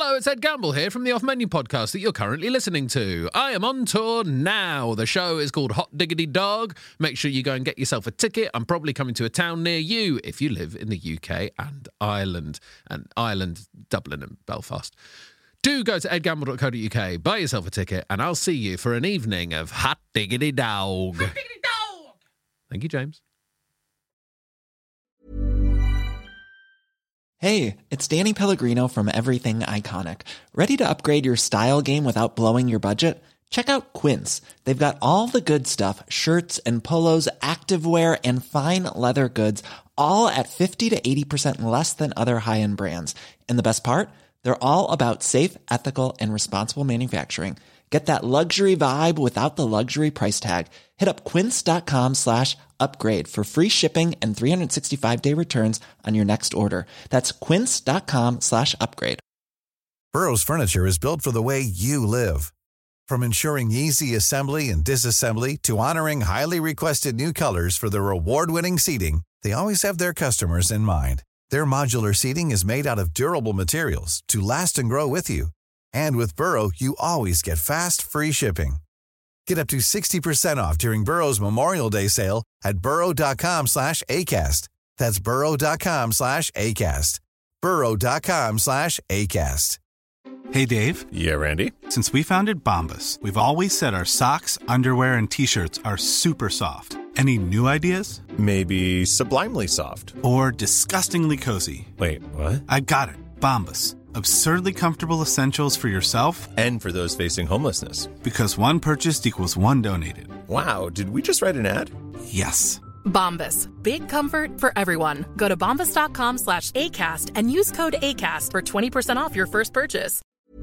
Hello, it's Ed Gamble here from the Off Menu podcast that you're currently listening to. I am on tour now. The show is called Hot Diggity Dog. Make sure you go and get yourself a ticket. I'm probably coming to a town near you if you live in the UK and Ireland, Dublin and Belfast. Do go to edgamble.co.uk, buy yourself a ticket, and I'll see you for an evening of Hot Diggity Dog. Hot Diggity Dog! Thank you, James. Hey, it's Danny Pellegrino from Everything Iconic. Ready to upgrade your style game without blowing your budget? Check out Quince. They've got all the good stuff, shirts and polos, activewear, and fine leather goods, all at 50 to 80% less than other high-end brands. And the best part? They're all about safe, ethical, and responsible manufacturing. Get that luxury vibe without the luxury price tag. Hit up quince.com/upgrade for free shipping and 365-day returns on your next order. That's quince.com/upgrade. Burrow's furniture is built for the way you live. From ensuring easy assembly and disassembly to honoring highly requested new colors for their award-winning seating, they always have their customers in mind. Their modular seating is made out of durable materials to last and grow with you. And with Burrow, you always get fast, free shipping. Get up to 60% off during Burrow's Memorial Day sale at burrow.com/ACAST. That's burrow.com/ACAST. burrow.com/ACAST. Hey, Dave. Yeah, Randy. Since we founded Bombas, we've always said our socks, underwear, and T-shirts are super soft. Any new ideas? Maybe sublimely soft. Or disgustingly cozy. Wait, what? I got it. Bombas. Absurdly comfortable essentials for yourself and for those facing homelessness. Because one purchased equals one donated. Wow, did we just write an ad? Yes. Bombas. Big comfort for everyone. Go to bombas.com/ACAST and use code ACAST for 20% off your first purchase.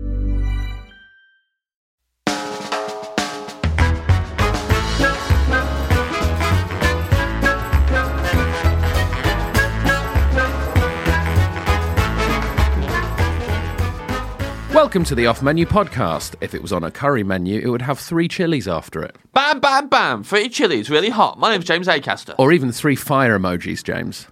Welcome to the Off Menu podcast. If it was on a curry menu, it would have 3 chilies after it. Bam, bam, bam. 3 chilies, really hot. My name's James Acaster. Or even 3 fire emojis, James.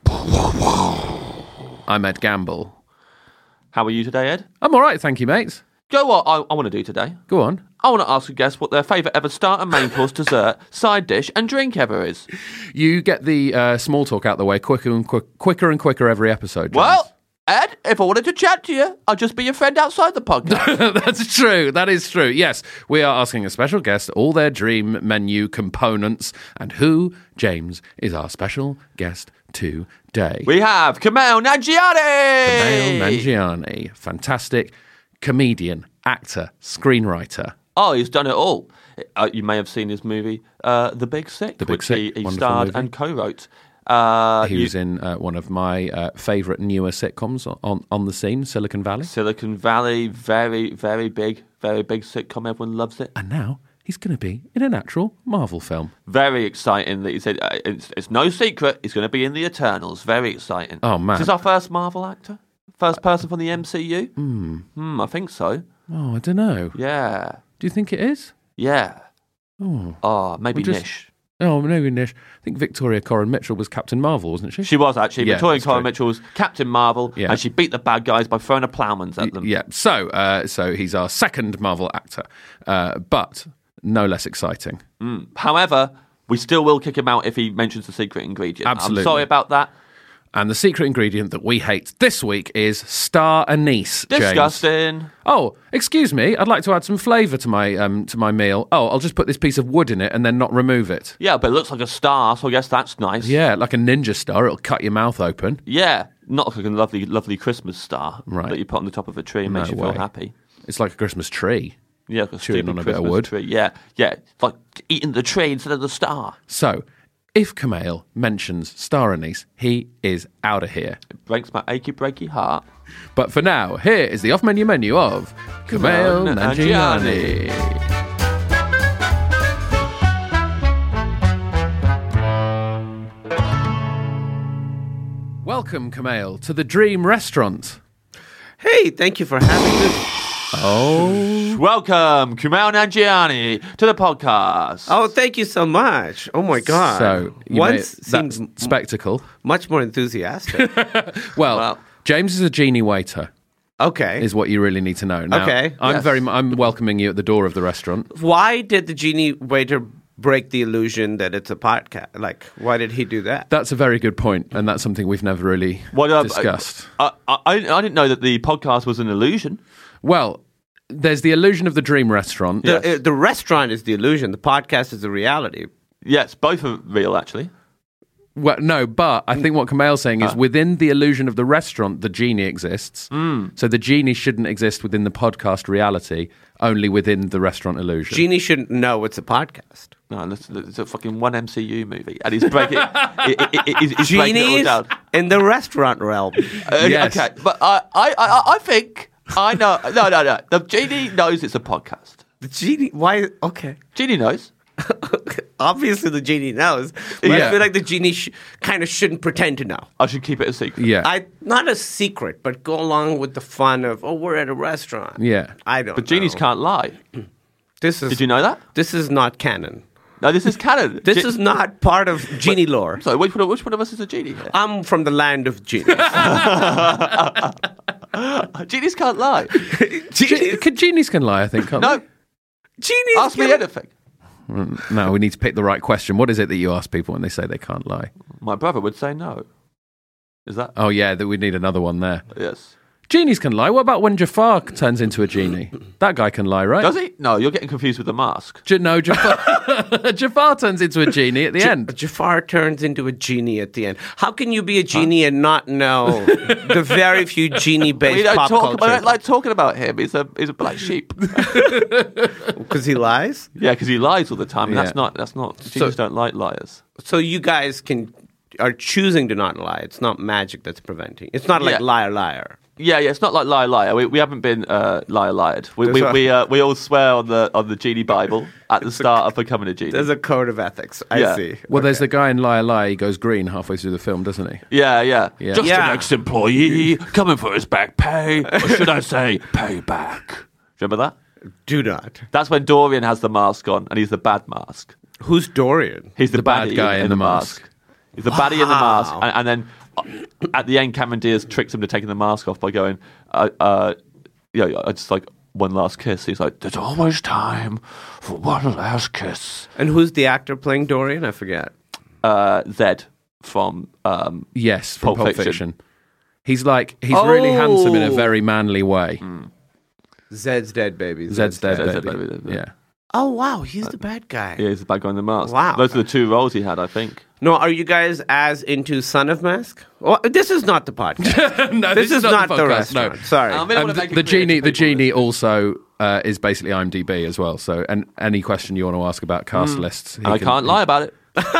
I'm Ed Gamble. How are you today, Ed? I'm all right, thank you, mate. You know what I want to do today? Go on. I want to ask a guest what their favourite ever starter, main course, dessert, side dish and drink ever is. You get the small talk out the way quicker and quicker every episode, James. Well, Ed, if I wanted to chat to you, I'd just be your friend outside the podcast. That's true. That is true. Yes, we are asking a special guest all their dream menu components. And who, James, is our special guest today? We have Kumail Nanjiani! Kumail Nanjiani. Fantastic comedian, actor, screenwriter. Oh, he's done it all. You may have seen his movie, The Big Sick, He starred movie. and co-wrote. He was in one of my favourite newer sitcoms on the scene, Silicon Valley. Silicon Valley, very, very big sitcom. Everyone loves it. And now he's going to be in an actual Marvel film. Very exciting that he said it's no secret he's going to be in the Eternals. Very exciting. Oh, man. Is this our first Marvel actor? First person from the MCU? I think so. Oh, I don't know. Yeah. Do you think it is? Yeah. Oh, maybe Nish. Oh, maybe Nish. I think Victoria Coren Mitchell was Captain Marvel, wasn't she? She was, actually. Yeah, Victoria Coren true. Mitchell was Captain Marvel, and she beat the bad guys by throwing a ploughman's at them. Yeah, so he's our second Marvel actor, but no less exciting. However, we still will kick him out if he mentions the secret ingredient. Absolutely. I'm sorry about that. And the secret ingredient that we hate this week is star anise, James. Disgusting. Oh, excuse me. I'd like to add some flavour to my meal. Oh, I'll just put this piece of wood in it and then not remove it. Yeah, but it looks like a star, so I guess that's nice. Yeah, like a ninja star. It'll cut your mouth open. Yeah, not like a lovely, lovely Christmas star Right. that you put on the top of a tree and makes you feel happy. It's like a Christmas tree. Yeah, like a Chewing stupid on a bit of Christmas wood. tree. Yeah, it's like eating the tree instead of the star. So, if Kumail mentions star anise, he is out of here. It breaks my achy, breaky heart. But for now, here is the off-menu menu of Kumail Nanjiani. Welcome, Kumail, to the Dream Restaurant. Hey, thank you for having me. Welcome, Kumail Nanjiani, to the podcast. Oh, thank you so much. Oh my God. So, Once that's seemed spectacle. much more enthusiastic. Well, James is a genie waiter. Okay. is what you really need to know. Now, Okay, I'm yes. I'm welcoming you at the door of the restaurant. Why did the genie waiter break the illusion that it's a podcast? Like, why did he do that? That's a very good point, and that's something we've never really discussed. I didn't know that the podcast was an illusion. Well, there's the illusion of the dream restaurant. The restaurant is the illusion. The podcast is the reality. Yes, both are real, actually. Well, no, but I think what Kamal's saying is within the illusion of the restaurant, the genie exists. So the genie shouldn't exist within the podcast reality, only within the restaurant illusion. Genie shouldn't know it's a podcast. No, it's a fucking one MCU movie, and he's breaking he's breaking it all Genies down. in the restaurant realm. Yes. Okay, but I think I know. No. The genie knows it's a podcast. The genie, why? Okay. Genie knows. Obviously, the genie knows. But Yeah. I feel like the genie kind of shouldn't pretend to know. I should keep it a secret. Yeah. Not a secret, but go along with the fun of, we're at a restaurant. Yeah. I don't But genies know. can't lie. This is, Did you know that? This is not canon. No, this is canon. This is not part of genie lore. So which one of us is a genie here? I'm from the land of genies. Genies can't lie. Genies can lie, I think, can't No, Genies ask me can- anything. they? No, we need to pick the right question. What is it that you ask people when they say they can't lie? My brother would say no. Is that? Oh, yeah, that we need another one there. Yes. Genies can lie. What about when Jafar turns into a genie? That guy can lie, right? Does he? No, you're getting confused with the mask. No, Jafar. Jafar turns into a genie at the end. Jafar turns into a genie at the end. How can you be a genie and not know the very few genie-based We don't pop talk. culture? I don't like talking about him. He's a black sheep. Because he lies? Yeah, because he lies all the time. And Yeah. That's not. Genies don't like liars. So you guys are choosing to not lie. It's not magic that's preventing. It's not like Yeah. liar, liar. Yeah. It's not like liar. We haven't been liared. We all swear on the genie Bible at the start of becoming a genie. There's a code of ethics. I Yeah. see. Well, there's the guy in Liar Liar. He goes green halfway through the film, doesn't he? Yeah. Yeah. Just Yeah. an ex-employee coming for his back pay, or should I say payback? Remember that? Do not. That's when Dorian has the mask on, and he's the bad mask. Who's Dorian? He's the bad baddie guy in the mask. He's the baddie in the mask, and then at the end, Cameron Diaz tricks him to taking the mask off by going, I just like one last kiss. He's like, there's always time for one last kiss. And who's the actor playing Dorian? I forget. Zed from Yes, from Pulp Pulp Fiction. Fiction. He's really handsome in a Oh. very manly way. Zed's dead, baby. Zed's dead, Zed's baby. dead, baby. Yeah. Oh, wow. He's the bad guy. Yeah, he's the bad guy in the mask. Wow. Those are the two roles he had, I think. No, are you guys as into Son of Mask? Well, this is not the podcast. No, this is not the podcast, restaurant. No. Sorry. I don't wanna make it The clear to genie people also is basically IMDb as well. So, and any question you want to ask about cast lists, he And I can- can't lie about it.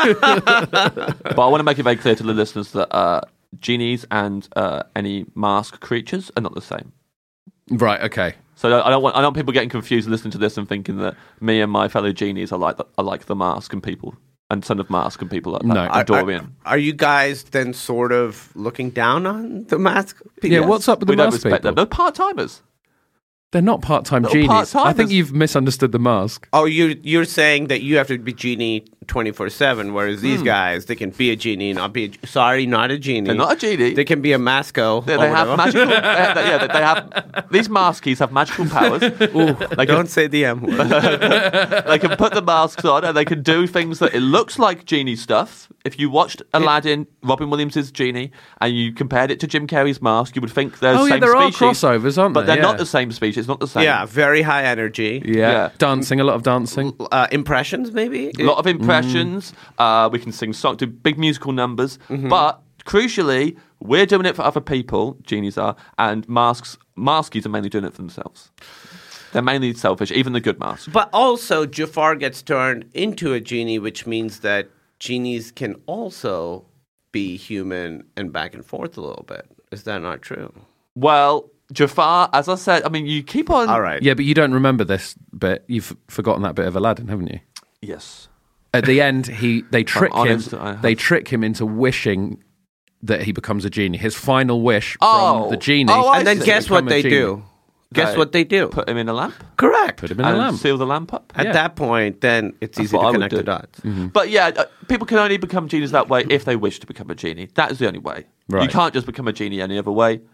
But I want to make it very clear to the listeners that genies and any mask creatures are not the same. Right. Okay. So I don't want people getting confused and listening to this and thinking that me and my fellow genies are like the mask and people and Son of Mask and people like that. No. And Dorian. Are you guys then sort of looking down on the mask people? Yeah. What's up with the We don't mask respect people? them. They're part-timers. They're not part-time Little genies. I part-timers. think you've misunderstood the mask. Oh, you're saying that you have to be genie 24/7, whereas these guys, they can be a genie, not be not a genie. They're not a genie. They can be a masco. They or have whatever. magical. They have these maskies have magical powers. They can, Don't say the M word. they can put the masks on and they can do things that it looks like genie stuff. If you watched Aladdin, Robin Williams' genie, and you compared it to Jim Carrey's mask, you would think they're the Oh, yeah, same there are species. crossovers, aren't But there? they're not Yeah. the same species. It's not the same. Yeah, very high energy. Yeah. Dancing, a lot of dancing. Impressions, maybe? A lot of impressions. We can sing songs, do big musical numbers. Mm-hmm. But crucially, we're doing it for other people, genies are, and maskies are mainly doing it for themselves. They're mainly selfish, even the good masks. But also, Jafar gets turned into a genie, which means that genies can also be human and back and forth a little bit. Is that not true? Well, Jafar, as I said, I mean, you keep on... All right. Yeah, but you don't remember this bit. You've forgotten that bit of Aladdin, haven't you? Yes. At the end, they trick honest, him. I have. They trick him into wishing that he becomes a genie. His final wish Oh. from the genie. Oh, I And then see. guess what Become a they genie. do? Guess They what they do? Put him in a lamp Correct. Put him in and a lamp. seal the lamp up. At Yeah. that point, then it's That's easy what to I would connect the do. dots. But yeah, people can only become genies that way if they wish to become a genie. That is the only way. Right. You can't just become a genie any other way.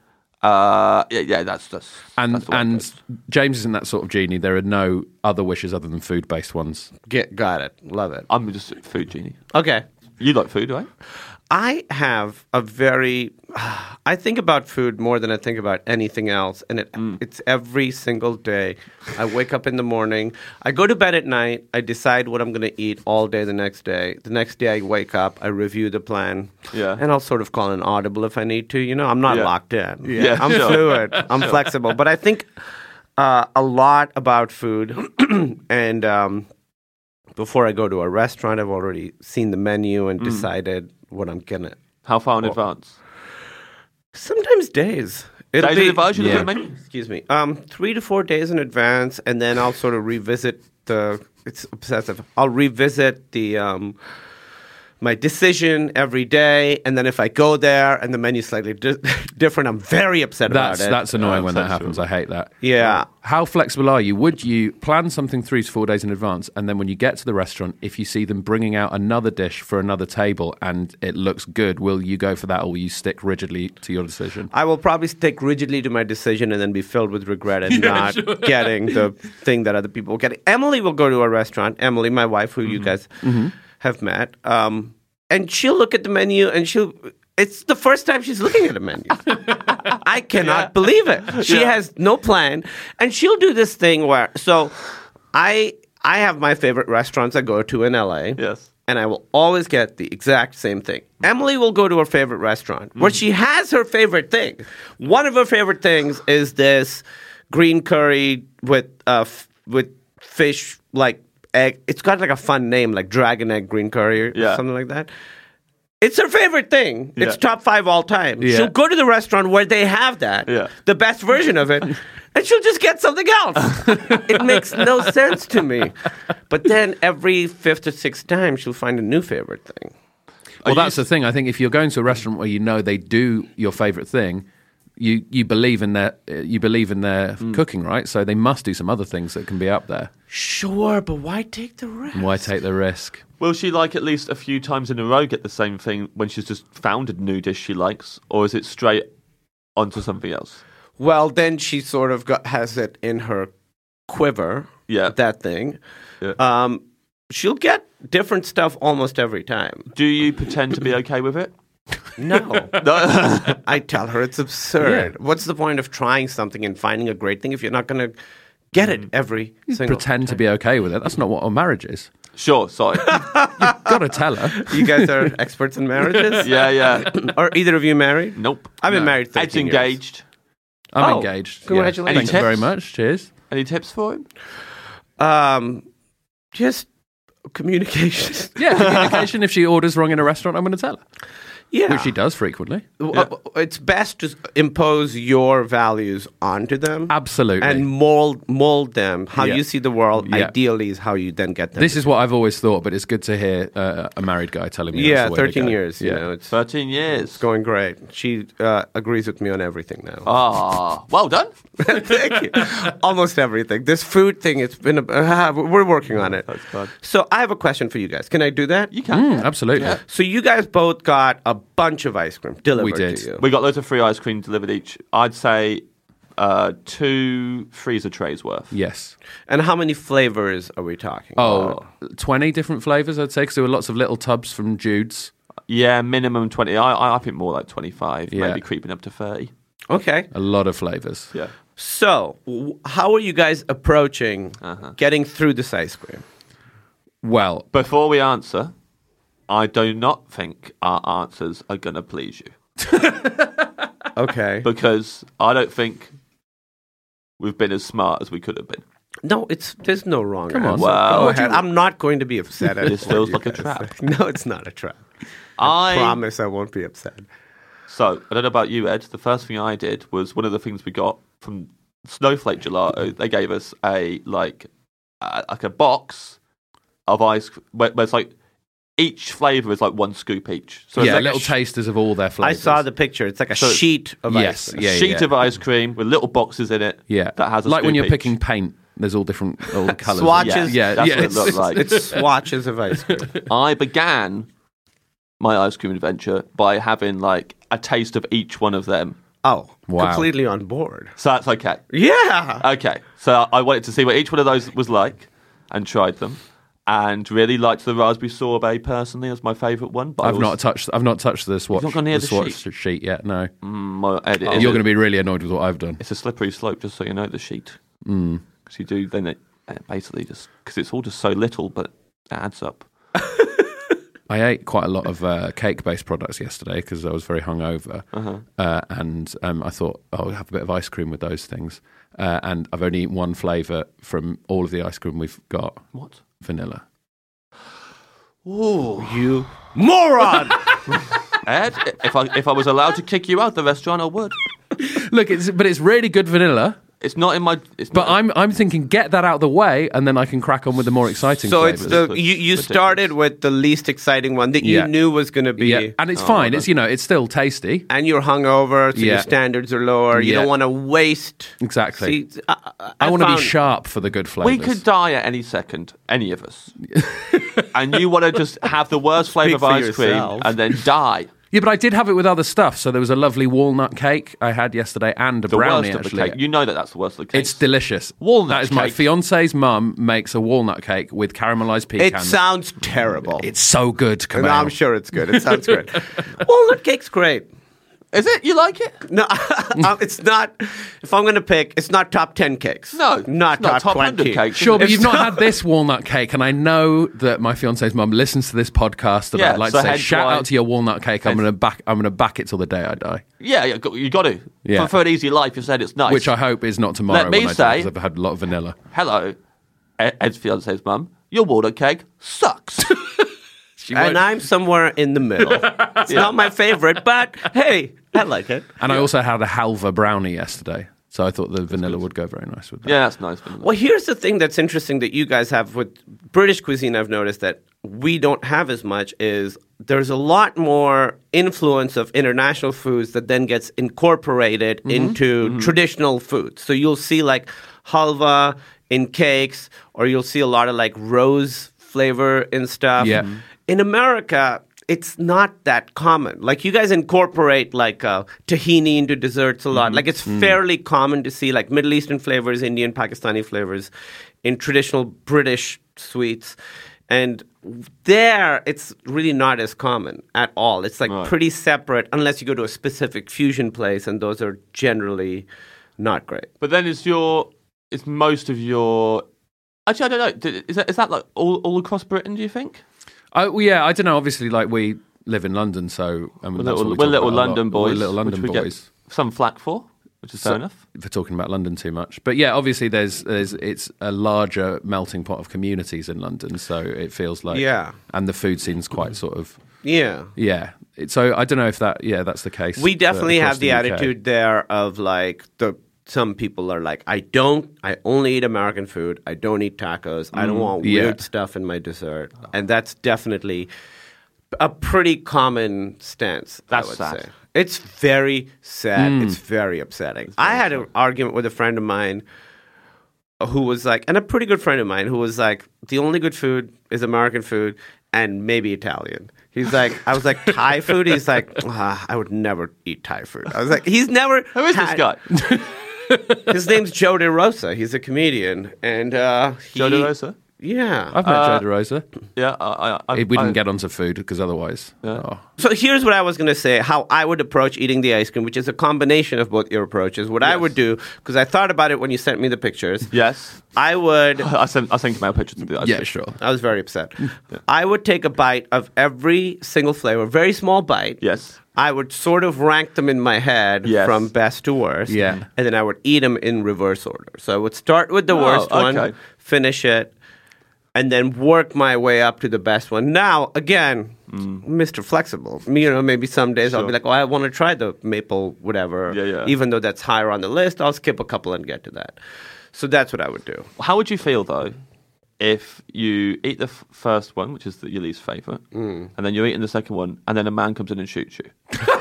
That's And the way it goes. James isn't that sort of genie. There are no other wishes other than food-based ones. Got it. Love it. I'm just a food genie. Okay. You like food, right? I have a very. I think about food more than I think about anything else, and it's every single day. I wake up in the morning, I go to bed at night, I decide what I'm going to eat all day the next day. The next day I wake up, I review the plan, and I'll sort of call an audible if I need to. I'm not locked in. Yeah, I'm fluid. I'm flexible, but I think a lot about food, and before I go to a restaurant, I've already seen the menu and decided what I'm gonna. How far in advance? Sometimes days. Days in advance, you look at the menu? Excuse me. 3 to 4 days in advance, and then I'll sort of revisit it's obsessive. I'll revisit my decision every day, and then if I go there and the menu's slightly different, I'm very upset about it. That's annoying when that happens. I hate that. Yeah. How flexible are you? Would you plan something 3 to 4 days in advance, and then when you get to the restaurant, if you see them bringing out another dish for another table and it looks good, will you go for that, or will you stick rigidly to your decision? I will probably stick rigidly to my decision and then be filled with regret and not getting the thing that other people will get. Emily will go to a restaurant. Emily, my wife, who you guys have met, and she'll look at the menu and it's the first time she's looking at a menu. I cannot believe it. She has no plan, and she'll do this thing where I have my favorite restaurants I go to in LA. Yes. And I will always get the exact same thing. Emily will go to her favorite restaurant where she has her favorite thing. One of her favorite things is this green curry with fish, like egg. It's got like a fun name, like dragon egg green curry or something like that. It's her favorite thing. Yeah. It's top 5 all time. Yeah. She'll go to the restaurant where they have that, the best version of it, and she'll just get something else. It makes no sense to me. But then every 5th or 6th time, she'll find a new favorite thing. Well, that's the thing. I think if you're going to a restaurant where you know they do your favorite thing, you believe in their cooking, right? So they must do some other things that can be up there. Sure, but why take the risk? Why take the risk? Will she at least a few times in a row get the same thing when she's just found a new dish she likes, or is it straight onto something else? Well, then she sort of has it in her quiver. Yeah, that thing. Yeah. She'll get different stuff almost every time. Do you pretend to be okay with it? No. I tell her it's absurd. Yeah. What's the point of trying something and finding a great thing if you're not going to get it every single pretend time? to be okay with it. That's not what a marriage is. Sure, sorry. You've got to tell her. You guys are experts in marriages? Yeah. Are either of you married? Nope. I've been married 13 Ed's years. engaged. I'm engaged. Congratulations. Yeah. Thank you very much. Cheers. Any tips for him? Just communication. Yeah, communication. If she orders wrong in a restaurant, I'm going to tell her. Yeah. Which she does frequently. It's best to impose your values onto them. Absolutely. And mold them. How you see the world, ideally, is how you then get them. This is what I've always thought, but it's good to hear a married guy telling me that's the way 13 to go. years. Yeah. You know, it's 13 years. It's going great. She agrees with me on everything now. Well done. Thank you. Almost everything. This food thing, it's been we're working on it. That's fun. So I have a question for you guys. Can I do that? You can. Absolutely. Yeah. So you guys both got a bunch of ice cream delivered We did. to you. We got loads of free ice cream delivered each. I'd say 2 freezer trays worth. Yes. And how many flavors are we talking? 20 different flavours, I'd say, because there were lots of little tubs from Jude's. Yeah, minimum 20. I think more like 25, Yeah. maybe creeping up to 30. Okay. A lot of flavours. Yeah. So how are you guys approaching getting through this ice cream? Well, Before we answer, I do not think our answers are going to please you. Okay. Because I don't think we've been as smart as we could have been. No, there's no wrong Come on. answer. Well, Go ahead. I'm not going to be upset at This what feels you like a guys trap. say. No, it's not a trap. I promise I won't be upset. So, I don't know about you, Ed. The first thing I did was one of the things we got from Snowflake Gelato. They gave us a box of ice where it's like each flavour is like 1 scoop each. So it's like little tasters of all their I flavours. saw the picture. It's like a sheet of ice cream. sheet of ice cream with little boxes in it. Yeah. That has a like when scoop you're each. picking paint, there's all different colours. Swatches. Yeah, That's yeah. what it looked like. It's swatches of ice cream. I began my ice cream adventure by having like a taste of each one of them Oh, Wow. completely on board. So that's okay. Yeah. Okay. So I wanted to see what each one of those was like and tried them. And really liked the raspberry sorbet personally as my favourite one. But I've not touched the swatch. not gone near the swatch sheet? sheet yet. No. My edit. You're going to be really annoyed with what I've done. It's a slippery slope, just so you know, the sheet. Because you do, then it basically just, because it's all just so little, but it adds up. I ate quite a lot of cake-based products yesterday because I was very hungover, and I thought I'll have a bit of ice cream with those things. And I've only eaten one flavour from all of the ice cream we've got. What? Vanilla. Ooh, you moron! Ed, if I was allowed to kick you out of the restaurant, I would. Look, it's really good vanilla. It's not in my. But I'm thinking, get that out of the way, and then I can crack on with the more exciting So flavours. it's you started with the least exciting one that you knew was going to be. Yeah, and it's fine. It's it's still tasty. And you're hungover, so your standards are lower. You don't want to waste. Exactly. See, I want to be sharp for the good flavours. We could die at any second, any of us. And you want to just have the worst flavour of for ice cream yourself. and then die. Yeah, but I did have it with other stuff. So there was a lovely walnut cake I had yesterday and a The brownie, worst of the actually. cake. You know that's the worst of the cake. It's delicious. Walnut That is my cake. fiance's mum makes a walnut cake with caramelized It pecans. sounds terrible. It's so good, And Kamal. I'm sure it's good. It sounds great. Walnut cake's great. Is it? You like it? No, it's not. If I'm going to pick, it's not top 10 cakes. No, not it's not top 100 20 cakes. Sure, but It's you've not had this walnut cake, and I know that my fiance's mum listens to this podcast, and Yeah, I'd like so to say, hence shout why- out to your walnut cake. I'm going to back it till the day I die, Yeah, you got to. Yeah. For an easy life, you said it's nice. which I hope is not tomorrow. Let me when I say- die, 'cause I've had a lot of vanilla. Hello, Ed's fiance's mum. Your walnut cake sucks. And I'm somewhere in the middle. It's not my favorite, but hey, I like it. And I also had a halva brownie yesterday, so I thought the vanilla would go very nice with that. Yeah, that's nice. Well, here's the thing that's interesting that you guys have with British cuisine. I've noticed that we don't have as much is there's a lot more influence of international foods that then gets incorporated into traditional foods. So you'll see like halva in cakes, or you'll see a lot of like rose flavor in stuff. Yeah. In America, it's not that common. Like you guys incorporate like tahini into desserts a lot. Like it's fairly common to see like Middle Eastern flavors, Indian, Pakistani flavors in traditional British sweets. And there, it's really not as common at all. It's like pretty separate unless you go to a specific fusion place, and those are generally not great. But then is most of your. Actually, I don't know. Is that like all across Britain? Do you think? Well, yeah, I don't know. Obviously, like we live in London, so We're that's what we little talk about a lot. London boys. We're little London which we boys. get some flack for, which is fair enough. For talking about London too much, but yeah, obviously it's a larger melting pot of communities in London, so it feels like and the food scene's quite sort of Yeah. So I don't know if that's the case. We definitely across have the UK. attitude there of like some people are like, I only eat American food. I don't eat tacos. I don't want weird stuff in my dessert. And that's definitely a pretty common stance, That's I would sad. say. It's very sad. It's very upsetting. I had an argument with a friend of mine who was like, and a pretty good friend of mine who was like, the only good food is American food and maybe Italian. He's like, I was like, Thai food? He's like, I would never eat Thai food. I was like, he's never. Who is this guy? His name's Joe DeRosa. He's a comedian. And Joe DeRosa? Yeah. I've met Joe DeRosa. Yeah, We didn't get onto food because otherwise. So here's what I was going to say, how I would approach eating the ice cream, which is a combination of both your approaches. What I would do, because I thought about it when you sent me the pictures. Yes. I would. I sent you my pictures of the ice Yeah, cream. sure. I was very upset. I would take a bite of every single flavor, very small bite. Yes. I would sort of rank them in my head from best to worst. Yeah. And then I would eat them in reverse order. So I would start with the worst one, finish it, and then work my way up to the best one. Now, again, Mr. Flexible. Maybe some days I'll be like, I want to try the maple whatever. Yeah. Even though that's higher on the list, I'll skip a couple and get to that. So that's what I would do. How would you feel, though, if you eat the first one, which is your least favourite, and then you're eating the second one, and then a man comes in and shoots you?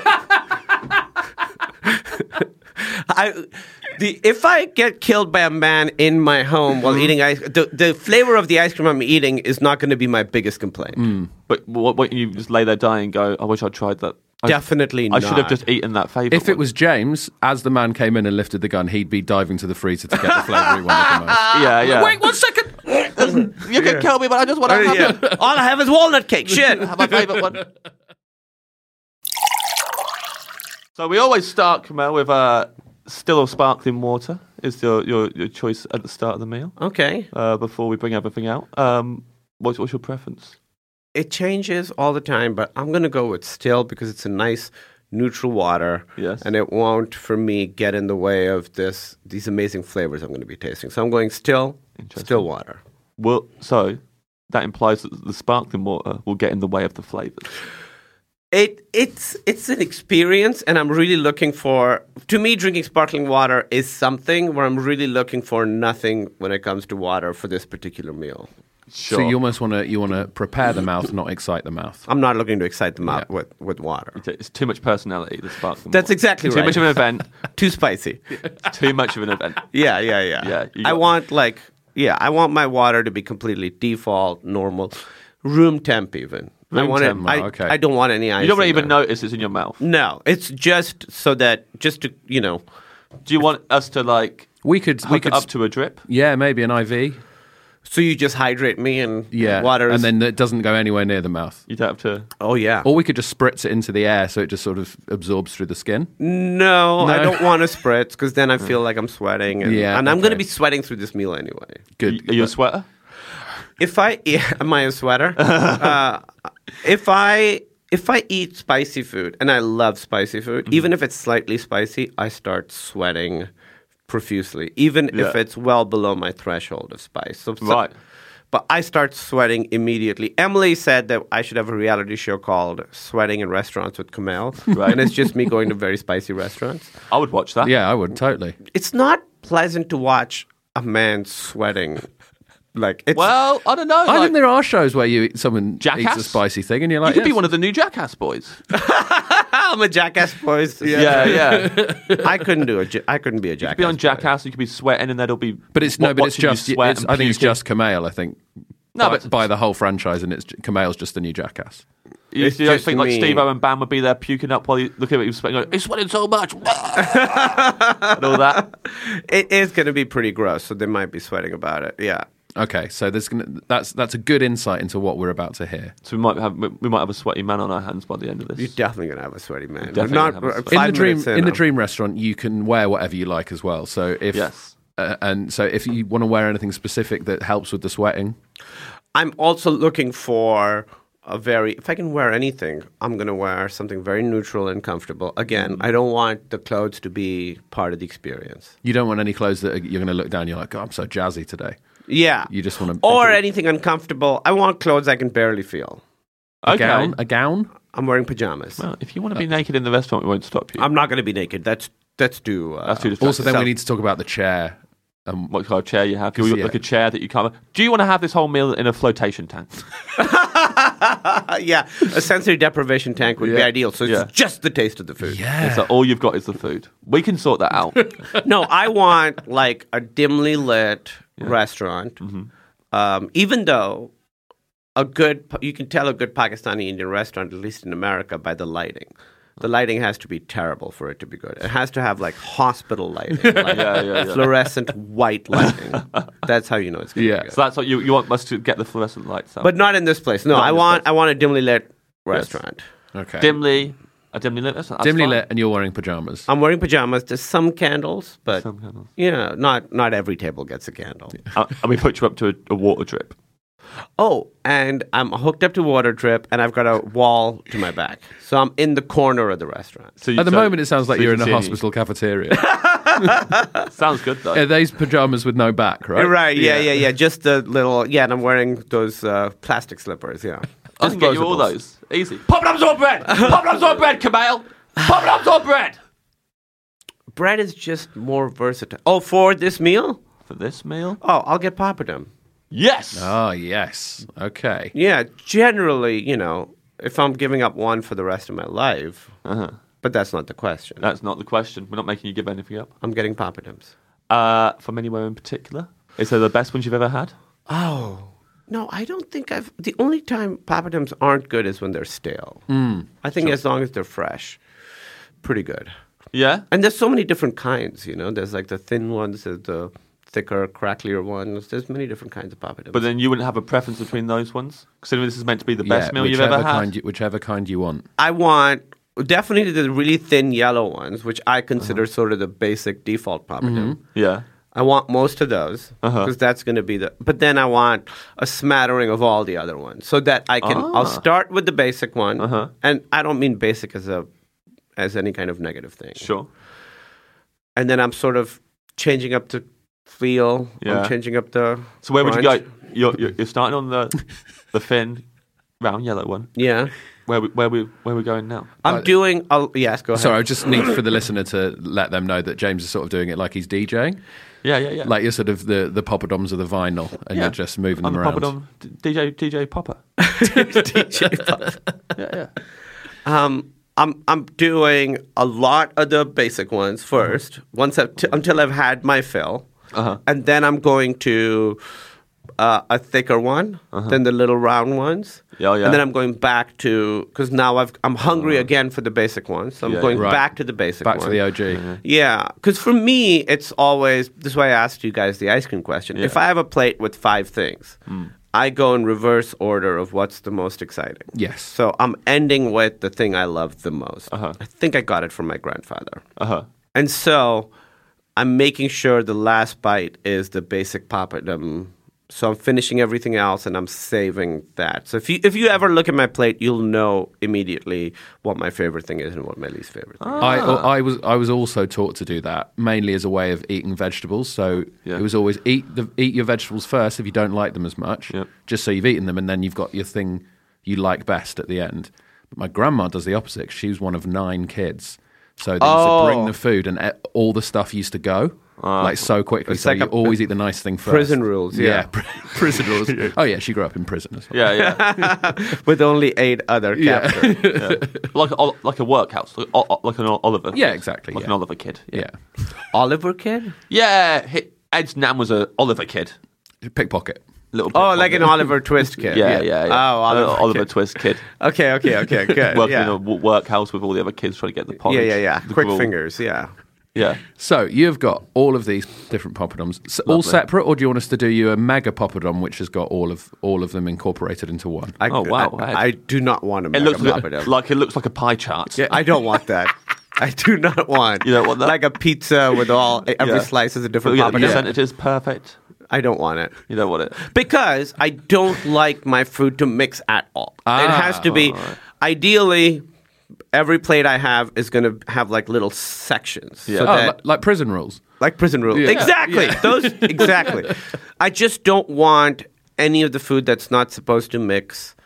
If I get killed by a man in my home while eating ice, the flavor of the ice cream I'm eating is not going to be my biggest complaint. But what you just lay there dying and go, I wish I'd tried that Definitely I not. should have just eaten that favourite If it was James, as the man came in and lifted the gun, he'd be diving to the freezer to get the flavour he wanted the most. Yeah. Wait 1 second. You can kill me, but I just want to have it. All I have is walnut cake. Shit. Have my favourite one. So we always start, Kamal, with still or sparkling water is your choice at the start of the meal. Okay. Before we bring everything out. What's your preference? It changes all the time, but I'm going to go with still because it's a nice neutral water. Yes. And it won't, for me, get in the way of these amazing flavors I'm going to be tasting. So I'm going still water. Well, so that implies that the sparkling water will get in the way of the flavours. It's an experience, and I'm really looking for. To me, drinking sparkling water is something where I'm really looking for nothing when it comes to water for this particular meal. Sure. So you almost want to prepare the mouth, not excite the mouth. I'm not looking to excite them out with water. It's too much personality, the sparkling That's water. exactly Too right. much of an event. Too spicy. Too much of an event. Yeah. Yeah, you I got- want I want my water to be completely default, normal, room temp even. Room I want temp, it. okay. I don't want any ice. You don't in even there. notice it's in your mouth. No, it's just so that Do you want us to We could hook it up to a drip? yeah, maybe an IV. so you just hydrate me and water is, and then it doesn't go anywhere near the mouth. You don't have to. oh yeah. Or we could just spritz it into the air so it just sort of absorbs through the skin. No, I don't want to spritz because then I feel like I'm sweating, and I'm going to okay. be sweating through this meal anyway. Good. Are you a sweater? Am I a sweater? If I eat spicy food, and I love spicy food, even if it's slightly spicy, I start sweating profusely, even if it's well below my threshold of spice. So, Right. But I start sweating immediately. Emily said that I should have a reality show called Sweating in Restaurants with Kamal. Right. And it's just me going to very spicy restaurants. I would watch that. Yeah, I would totally. It's not pleasant to watch a man sweating. Well, I don't know. I think there are shows where someone eats a Jackass? spicy thing, and you're you like, could be yes. one of the new Jackass boys. I'm a jackass boys. Yeah. I couldn't do it. I couldn't be a jackass. You could be on boy. Just, you could be sweating, and then it'll be. But it's watching you just. sweat and I think it's puking. just Kamal. I think. No, by, but- by the whole franchise, and it's Kamal's just the new Jackass. You It's don't just think like me. Steve-O and Bam would be there puking up while you look at him sweating, going, he's sweating so much. And all that. It is going to be pretty gross, so they might be sweating about it. Yeah. Okay, so that's a good insight into what we're about to hear. So we might have a sweaty man on our hands by the end of this. You're definitely going to have a sweaty man. Definitely Not gonna have a sweaty- In the 5 dream, minutes in the I'm- dream restaurant, you can wear whatever you like as well. So if Yes. and so if you want to wear anything specific that helps with the sweating, I'm also looking for if I can wear anything, I'm going to wear something very neutral and comfortable. Again, I don't want the clothes to be part of the experience. you don't want any clothes that you're going to look down. You're like, oh, I'm so jazzy today. Yeah. You just want to Or anything uncomfortable. I want clothes I can barely feel. a gown. I'm wearing pajamas. Well, if you want to be naked in the restaurant, we won't stop you. I'm not going to be naked. That's too. That's too distracting. Also, then we need to talk about the chair. What kind of chair you have? You Yeah. like a chair that you can't. Do you want to have this whole meal in a flotation tank? Yeah, a sensory deprivation tank would be Yeah. ideal. So it's Yeah. just the taste of the food. It's like all you've got is the food. We can sort that out. No, I want like a dimly lit restaurant. Even though you can tell a good Pakistani Indian restaurant, at least in America, by the lighting. The lighting has to be terrible for it to be good. It has to have like hospital lighting, like Yeah. fluorescent white lighting. That's how you know it's going to Yeah. be good. So that's what you want us to get the fluorescent lights out. But not in this place. No, Not I in this want place. I want a dimly lit restaurant. Okay. a dimly lit restaurant. That's Dimly fine. lit, and you're wearing pajamas. I'm wearing pajamas. There's some candles, but Some candles. not every table gets a candle. And we put you up to a water drip. Oh, and I'm hooked up to water drip, and I've got a wall to my back, so I'm in the corner of the restaurant. So you- At the so- moment, it sounds like so you you're in can a see hospital cafeteria. Sounds good though. Are these pajamas with no back, right? Right? Yeah. Just the little. Yeah, and I'm wearing those plastic slippers. Yeah. I can get you all Disposables. those. Easy. Poppadoms or bread? Poppadoms or bread, Kamal? Poppadoms or bread? Bread is just more versatile. Oh, for this meal? For this meal? Oh, I'll get papadum. Yes. Oh, yes. Okay. Yeah, generally, if I'm giving up one for the rest of my life, but that's not the question. That's not the question. We're not making you give anything up. I'm getting papadums. From anywhere in particular? Is there the best ones you've ever had? Oh, No, I don't think I've. The only time papadums aren't good is when they're stale. I think as long as they're fresh, pretty good. Yeah? And there's so many different kinds, you know. There's like the thin ones, there's the thicker, cracklier ones. There's many different kinds of papadums. But then you wouldn't have a preference between those ones? Considering this is meant to be the best meal you've ever had? Whichever kind you want. I want definitely the really thin yellow ones, which I consider sort of the basic default papadum. Yeah. I want most of those because that's going to be the. But then I want a smattering of all the other ones so that I can. I'll start with the basic one, and I don't mean basic as any kind of negative thing. Sure. And then I'm sort of changing up the feel. Yeah. I'm changing up the. So where would you go? crunch. You're starting on the thin, round yellow one. Yeah. Where we going now? I'm doing. Yes, go ahead. Sorry, I just need for the listener to let them know that James is sort of doing it like he's DJing. Yeah. Like you're sort of the poppadoms of the vinyl, and you're just moving them around. Poppadom, DJ Popper. DJ Puff. Yeah. I'm doing a lot of the basic ones first, until I've had my fill, and then I'm going to a thicker one, then the little round ones, and then I'm going back to because now I'm hungry again for the basic ones, so I'm going back to the basic one. Back to the OG. Yeah, because for me it's always this is why I asked you guys the ice cream question. If I have a plate with 5 things. I go in reverse order of what's the most exciting. Yes. So I'm ending with the thing I love the most. I think I got it from my grandfather. And so I'm making sure the last bite is the basic papadum. So I'm finishing everything else and I'm saving that. So if you ever look at my plate, you'll know immediately what my favorite thing is and what my least favorite thing is. I was also taught to do that mainly as a way of eating vegetables. So it was always eat your vegetables first if you don't like them as much, just so you've eaten them, and then you've got your thing you like best at the end. But my grandma does the opposite. She was one of 9 kids, so they used to bring the food and all the stuff used to go. Like so quickly, so like you always eat the nice thing first. Prison rules, yeah. Prison rules. Oh yeah, she grew up in prison as well. Yeah. With only 8 other captors. Like a workhouse, like an Oliver. Yeah, exactly. Like an Oliver kid. Yeah. Oliver kid? Yeah, Ed's nan was a Oliver kid. Pickpocket. Little like an Oliver Twist kid. Yeah. Oh, Oliver Twist kid. Okay, good. Working in a workhouse with all the other kids trying to get the polish. Yeah. The Quick gruel. fingers, yeah. Yeah. So you've got all of these different poppadoms, all separate, or do you want us to do you a mega poppadom which has got all of them incorporated into one? I do not want a mega poppadom. It looks like a pie chart. Yeah, I don't want that. I do not want. You don't want that? Like a pizza with every slice is a different poppadom. The percentage is perfect. I don't want it. You don't want it because I don't like my food to mix at all. It has to be ideally. Every plate I have is going to have like little sections. Yeah. So like prison rules. Like prison rules. Yeah. Exactly. Yeah. Those exactly. I just don't want any of the food that's not supposed to mix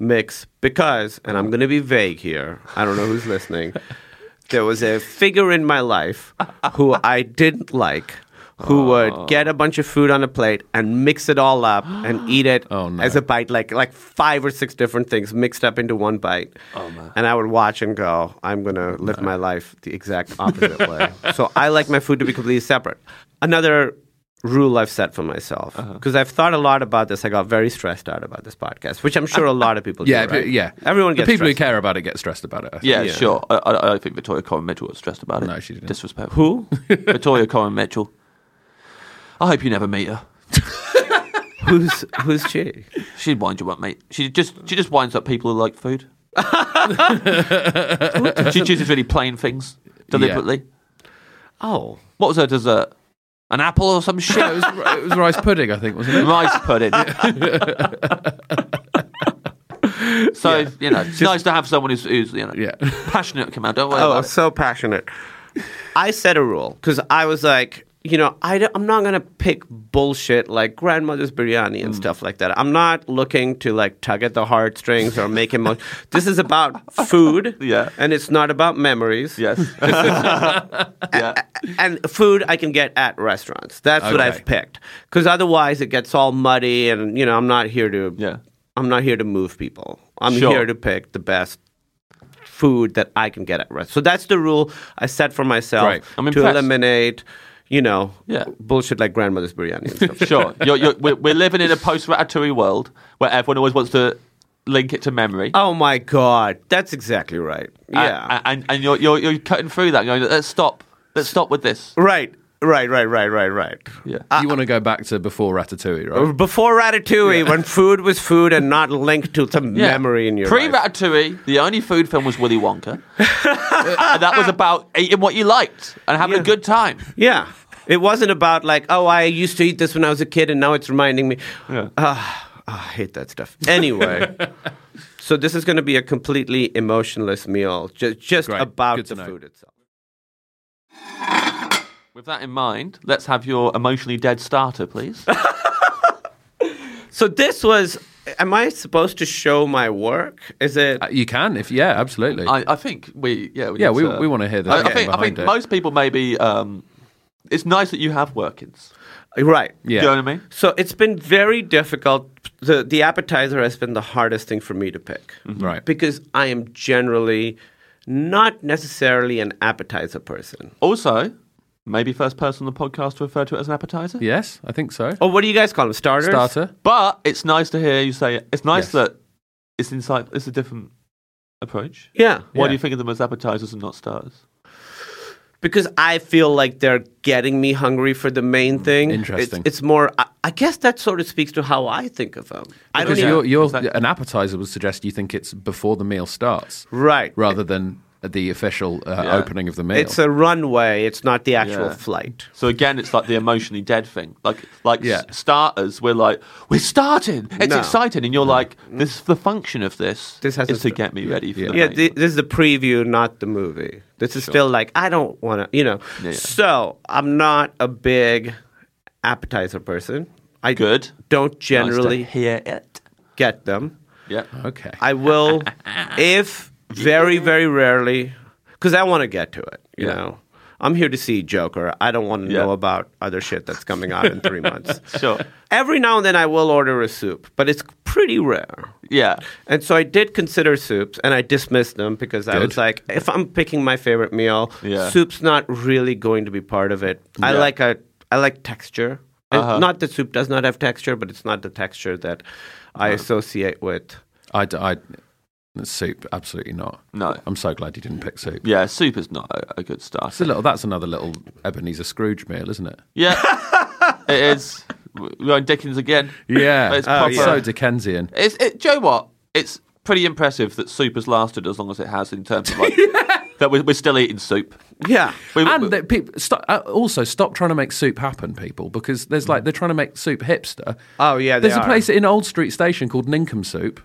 because, and I'm going to be vague here. I don't know who's listening. There was a figure in my life who I didn't like. Who would get a bunch of food on a plate and mix it all up and eat it as a bite, like 5 or 6 different things mixed up into one bite. Oh, man. And I would watch and go, I'm going to live my life the exact opposite way. So I like my food to be completely separate. Another rule I've set for myself, because I've thought a lot about this. I got very stressed out about this podcast, which I'm sure a lot of people do, right? Yeah. Everyone gets the people who stressed. care about it get stressed about it. I think. Yeah, sure. I don't think Victoria Coren Mitchell was stressed about it. No, she didn't. Disrespectful. Who? Victoria Coren Mitchell. I hope you never meet her. Who's she? She'd wind you up, mate. She just winds up people who like food. She chooses really plain things deliberately. Yeah. Oh, what was her dessert? An apple or some shit? It was rice pudding, I think, wasn't it? Rice pudding. So it's nice to have someone who's passionate. Come out, don't worry about it. So passionate. I set a rule because I was like. I'm not going to pick bullshit like grandmother's biryani and stuff like that. I'm not looking to like tug at the heartstrings or make emotion. This is about food, and it's not about memories. Yes. And food I can get at restaurants. That's what I've picked. Because otherwise it gets all muddy and, I'm not here to move people. I'm here to pick the best food that I can get at restaurants. So that's the rule I set for myself to eliminate... bullshit like grandmother's biryani and stuff. Sure. We're living in a post-Ratatouille world where everyone always wants to link it to memory. Oh my God, that's exactly right. Yeah, and you're cutting through that, going, let's stop with this. Right. Yeah. You want to go back to before Ratatouille, right? Before Ratatouille, when food was food and not linked to some memory in your life. Pre-Ratatouille, the only food film was Willy Wonka. And that was about eating what you liked and having a good time. Yeah. It wasn't about like, oh, I used to eat this when I was a kid and now it's reminding me. Yeah. I hate that stuff. Anyway, so this is going to be a completely emotionless meal, just Great. about Good the to know. food itself. With that in mind, let's have your emotionally dead starter, please. So this was, am I supposed to show my work? Is it? You can, absolutely. I think we want to hear this. I think most people maybe. It's nice that you have workings. Right. Yeah. Do you know what I mean? So it's been very difficult. The appetizer has been the hardest thing for me to pick. Right. Because I am generally not necessarily an appetizer person. Also, maybe first person on the podcast to refer to it as an appetizer. Yes, I think so. Oh, what do you guys call them? Starters? Starter. But it's nice to hear you say it. It's nice Yes. that it's inside. It's a different approach. Yeah. Why do you think of them as appetizers and not starters? Because I feel like they're getting me hungry for the main thing. Interesting. It's more, I guess that sort of speaks to how I think of them. Because an appetizer would suggest you think it's before the meal starts. Right. Rather than the official opening of the meal. It's a runway. It's not the actual flight. So again, it's like the emotionally dead thing. Starters, we're like, we're starting. It's exciting, and you're like, this the function of this is to get me ready for the main. This is the preview, not the movie. This is still like, I don't want to, So I'm not a big appetizer person. I don't generally nice to hear it. get them. Yeah. Okay. I will, if very, very rarely, because I want to get to it, you know. I'm here to see Joker. I don't want to know about other shit that's coming out in 3 months. Sure. Every now and then I will order a soup, but it's pretty rare. Yeah. And so I did consider soups, and I dismissed them because I was like, if I'm picking my favorite meal, soup's not really going to be part of it. I like texture. Not that soup does not have texture, but it's not the texture that I associate with. Soup, absolutely not. No. I'm so glad you didn't pick soup. Yeah, soup is not a good start. That's another little Ebenezer Scrooge meal, isn't it? Yeah, it is. We're on Dickens again. Yeah. It's proper. So Dickensian. Do you know what? It's pretty impressive that soup has lasted as long as it has in terms of that we're still eating soup. Yeah. People stop trying to make soup happen, people, because there's they're trying to make soup hipster. Oh, yeah, there's a place in Old Street Station called Ninkum Soup.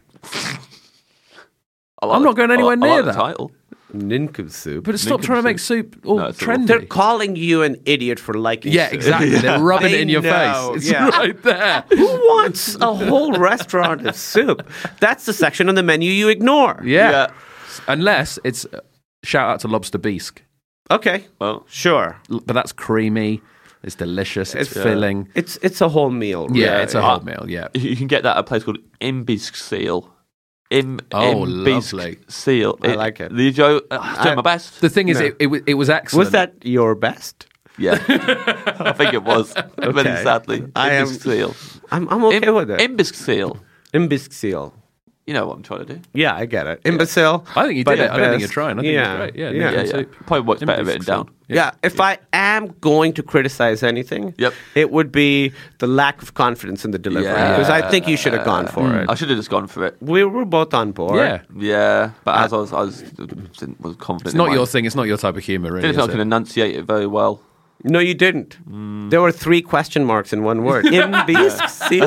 I'm not going anywhere near that. Title. Ninkum soup. But stop trying to make soup all trendy. They're calling you an idiot for liking soup. Exactly. They're rubbing it in your face. It's right there. Who wants a whole restaurant of soup? That's the section on the menu you ignore. Yeah. Unless it's shout out to Lobster Bisque. Okay. Well, sure. But that's creamy. It's delicious. It's filling. It's a whole meal. Right? Yeah, it's a whole meal. Yeah. You can get that at a place called Imbisque Seal. Lovely. Seal. I like it. Doing my best. The thing is, it was excellent. Was that your best? Yeah. I think it was. Very sadly. Imbisque Seal. I'm okay with it. Imbisque Seal. Imbisque Seal. You know what I'm trying to do. Yeah, I get it. Imbecile. I think you did it. I don't think you're trying. I think it's great. Yeah. Probably works better written down. Yeah. If I am going to criticize anything, it would be the lack of confidence in the delivery. Because I think you should have gone for it. I should have just gone for it. We were both on board. Yeah. But as I was confident. It's not your thing. It's not your type of humour, really. I didn't think I could enunciate it very well. No, you didn't. There were 3 question marks in one word. Imbisque seal.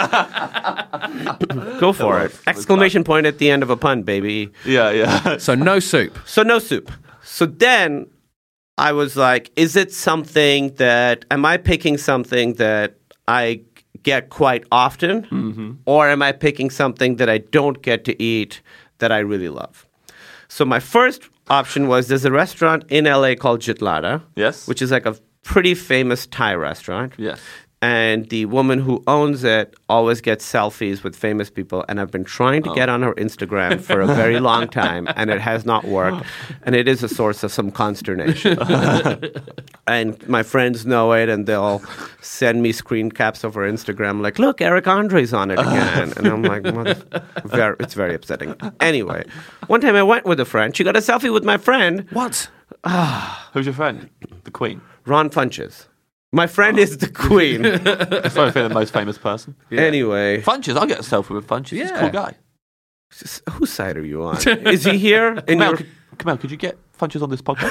Go for it. Exclamation point at the end of a pun, baby. Yeah. So no soup. So then I was like, is it something that, am I picking something that I get quite often? Mm-hmm. Or am I picking something that I don't get to eat that I really love? So my first option was, there's a restaurant in LA called Jitlada. Yes. Which is like a pretty famous Thai restaurant. Yes. And the woman who owns it always gets selfies with famous people. And I've been trying to get on her Instagram for a very long time, and it has not worked. And it is a source of some consternation. And my friends know it, and they'll send me screen caps of her Instagram like, look, Eric Andre's on it again. And I'm like, it's very upsetting. Anyway, one time I went with a friend. She got a selfie with my friend. What? Who's your friend? The Queen. Ron Funches. My friend is the Queen. That's probably the most famous person. Yeah. Anyway. Funches, I'll get a selfie with Funches. He's a cool guy. Whose side are you on? Is he here? Kamel, could you get Funches on this podcast?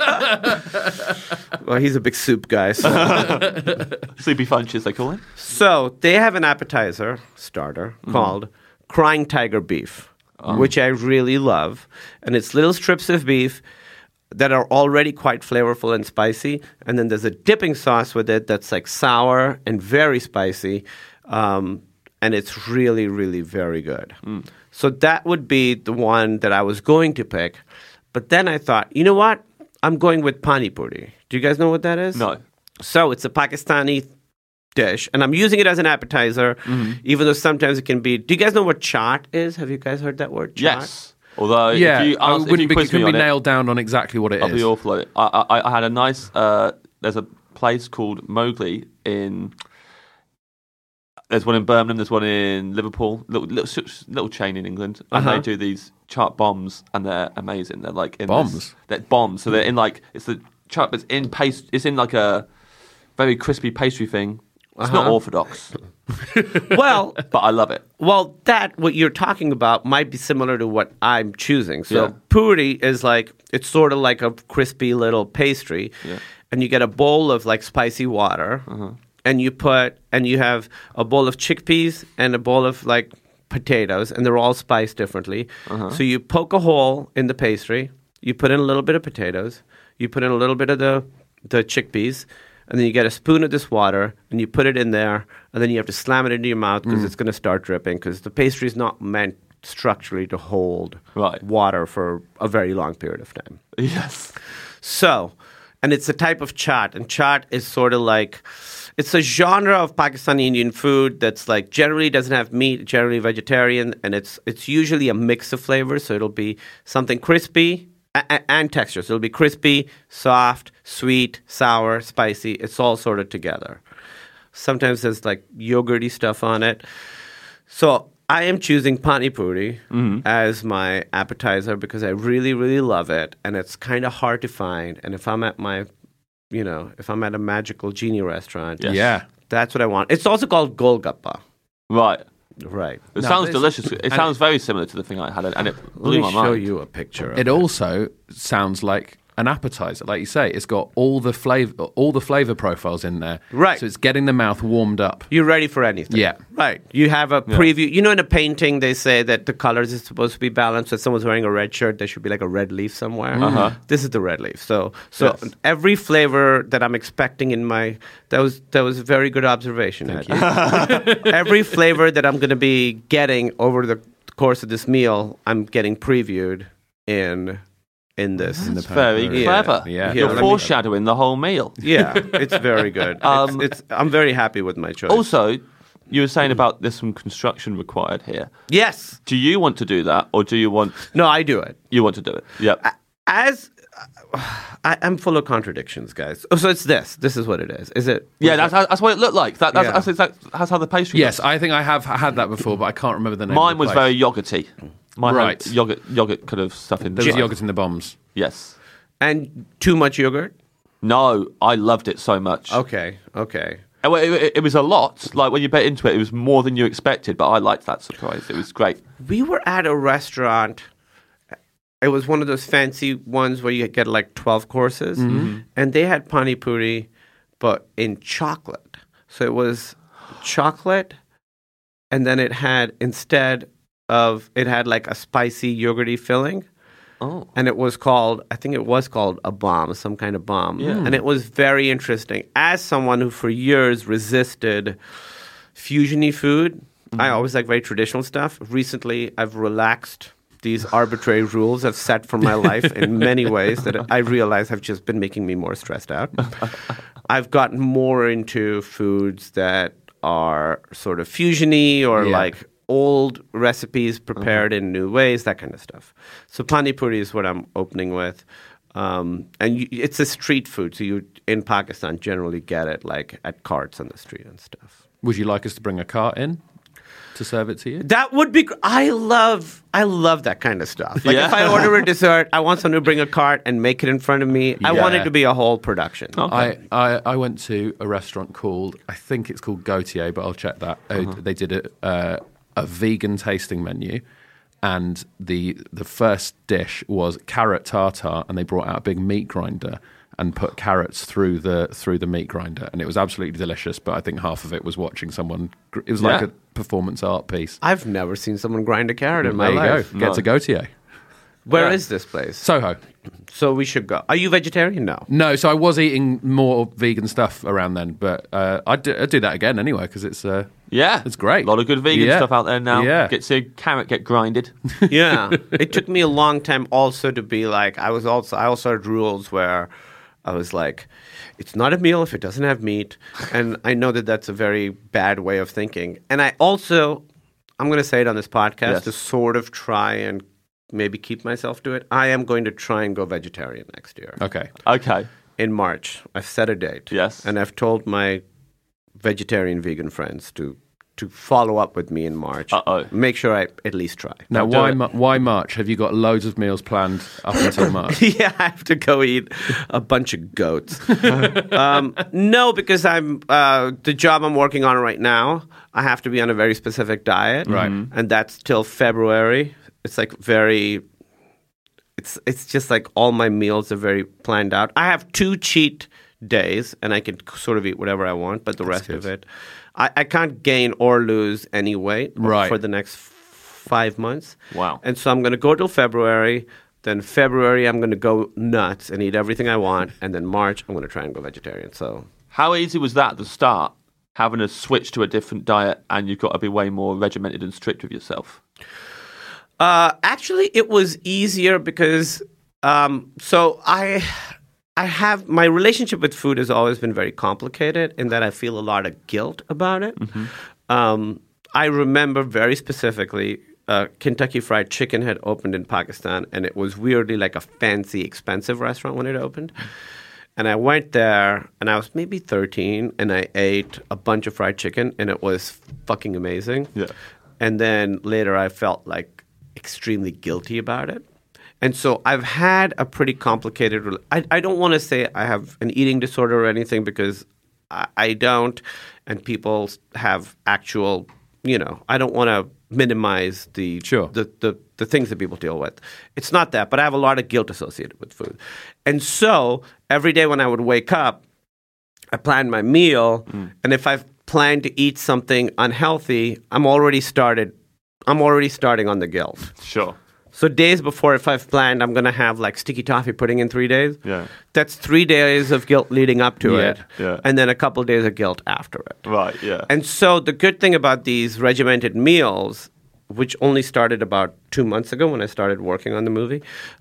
Well, he's a big soup guy. So. Soupy Funches, they call him. So they have an appetizer starter called Crying Tiger Beef, which I really love. And it's little strips of beef that are already quite flavorful and spicy. And then there's a dipping sauce with it that's like sour and very spicy. And it's really, really very good. So that would be the one that I was going to pick. But then I thought, you know what? I'm going with pani puri. Do you guys know what that is? No. So it's a Pakistani dish, and I'm using it as an appetizer, even though sometimes it can be... Do you guys know what chaat is? Have you guys heard that word, chaat? Yes. Although, if you quiz me couldn't on be it, nailed down on exactly what it I'll is. be awful. I had a nice... there's a place called Mowgli in... There's one in Birmingham, there's one in Liverpool, little chain in England, and they do these chaat bombs, and they're amazing. They're like in bombs. They're bombs, so they're in like it's the chaat, but it's in paste. It's in like a very crispy pastry thing. It's not orthodox, Well, but I love it. Well, what you're talking about might be similar to what I'm choosing. So puri is like, it's sort of like a crispy little pastry, and you get a bowl of like spicy water. And you have a bowl of chickpeas and a bowl of like potatoes, and they're all spiced differently. So you poke a hole in the pastry, you put in a little bit of potatoes, you put in a little bit of the chickpeas, and then you get a spoon of this water, and you put it in there, and then you have to slam it into your mouth because it's going to start dripping, because the pastry is not meant structurally to hold water for a very long period of time. Yes. So, and it's a type of chaat, and chaat is sort of like... It's a genre of Pakistani Indian food that's like generally doesn't have meat, generally vegetarian, and it's usually a mix of flavors. So it'll be something crispy and texture. So it'll be crispy, soft, sweet, sour, spicy. It's all sort of together. Sometimes there's like yogurty stuff on it. So I am choosing pani puri as my appetizer because I really, really love it, and it's kind of hard to find. And if I'm at if I'm at a magical genie restaurant, that's what I want. It's also called Golgappa. Right. It sounds delicious. It sounds very similar to the thing I had, and it blew my mind. Let me show you a picture of it. It also sounds like an appetizer, like you say. It's got all the flavor profiles in there. Right. So it's getting the mouth warmed up. You're ready for anything. Yeah. Right. You have a preview. You know, in a painting, they say that the colors is supposed to be balanced. So if someone's wearing a red shirt, there should be like a red leaf somewhere. This is the red leaf. So every flavor that I'm expecting in my... That was a very good observation. Thank you. Every flavor that I'm going to be getting over the course of this meal, I'm getting previewed in this. That's very clever. Yeah. You're foreshadowing the whole meal. Yeah, it's very good. I'm very happy with my choice. Also, you were saying about there's some construction required here. Yes. Do you want to do that, or do you want... No, I do it. You want to do it. Yep. I'm full of contradictions, guys. Oh, so it's this. This is what it is. Is it? Yeah, that's what it looked like. That's how the pastry Yes, looks. I think I have had that before, but I can't remember the name. Mine of the was place. very yogurty. Mine Right. had yogurt kind of stuff in There there. was yogurt in the bombs. Yes. And too much yogurt? No, I loved it so much. Okay. It was a lot. Like when you bit into it, it was more than you expected, but I liked that surprise. It was great. We were at a restaurant. It was one of those fancy ones where you get like 12 courses. And they had pani puri, but in chocolate. So it was chocolate, and then it had, it had like a spicy yogurty filling. Oh. And it was called a bomb, some kind of bomb. Yeah. And it was very interesting. As someone who for years resisted fusion-y food, I always like very traditional stuff. Recently, I've relaxed these arbitrary rules I've set for my life in many ways that I realize have just been making me more stressed out. I've gotten more into foods that are sort of fusiony or like old recipes prepared in new ways, that kind of stuff. So pani puri is what I'm opening with. It's a street food, so you in Pakistan generally get it like at carts on the street and stuff. Would you like us to bring a cart in to serve it to you? That would be. I love that kind of stuff. Like if I order a dessert, I want someone to bring a cart and make it in front of me. I want it to be a whole production. Okay. I went to a restaurant called, I think it's called Gautier, but I'll check that. They did a vegan tasting menu. And the first dish was carrot tartare, and they brought out a big meat grinder and put carrots through the meat grinder, and it was absolutely delicious. But I think half of it was watching someone. It was like a performance art piece. I've never seen someone grind a carrot in my life. Go. Get to Gautier. Where is this place? Soho. So we should go. Are you vegetarian? No. So I was eating more vegan stuff around then, but I'd do that again anyway because it's it's great. A lot of good vegan stuff out there now. Yeah. Get to carrot get grinded. Yeah. It took me a long time also to be like, I also had rules where I was like, it's not a meal if it doesn't have meat. And I know that that's a very bad way of thinking. And I also, I'm going to say it on this podcast to sort of try and maybe keep myself to it. I am going to try and go vegetarian next year. Okay. In March. I've set a date. Yes. And I've told my vegetarian vegan friends to follow up with me in March. Make sure I at least try. Now, why March? Have you got loads of meals planned up until March? Yeah, I have to go eat a bunch of goats. No, because I'm the job I'm working on right now, I have to be on a very specific diet. Right. And that's till February. It's like it's just like all my meals are very planned out. I have 2 cheat days, and I can sort of eat whatever I want, but the rest of it, I can't gain or lose any weight for the next 5 months. Wow. And so I'm going to go till February. Then February, I'm going to go nuts and eat everything I want. And then March, I'm going to try and go vegetarian. So how easy was that at the start, having to switch to a different diet, and you've got to be way more regimented and strict with yourself? Actually, it was easier because so I have my relationship with food has always been very complicated in that I feel a lot of guilt about it. I remember very specifically Kentucky Fried Chicken had opened in Pakistan, and it was weirdly like a fancy, expensive restaurant when it opened. And I went there, and I was maybe 13, and I ate a bunch of fried chicken, and it was fucking amazing. Yeah. And then later I felt like extremely guilty about it. And so I've had a pretty complicated I don't want to say I have an eating disorder or anything because I don't, and people have actual, I don't want to minimize the things that people deal with. It's not that, but I have a lot of guilt associated with food. And so every day when I would wake up, I planned my meal, and if I've planned to eat something unhealthy, I'm already starting on the guilt. Sure. So days before, if I've planned, I'm going to have like sticky toffee pudding in 3 days. Yeah. That's 3 days of guilt leading up to it. Yeah. And then a couple of days of guilt after it. Right, yeah. And so the good thing about these regimented meals, which only started about 2 months ago when I started working on the movie,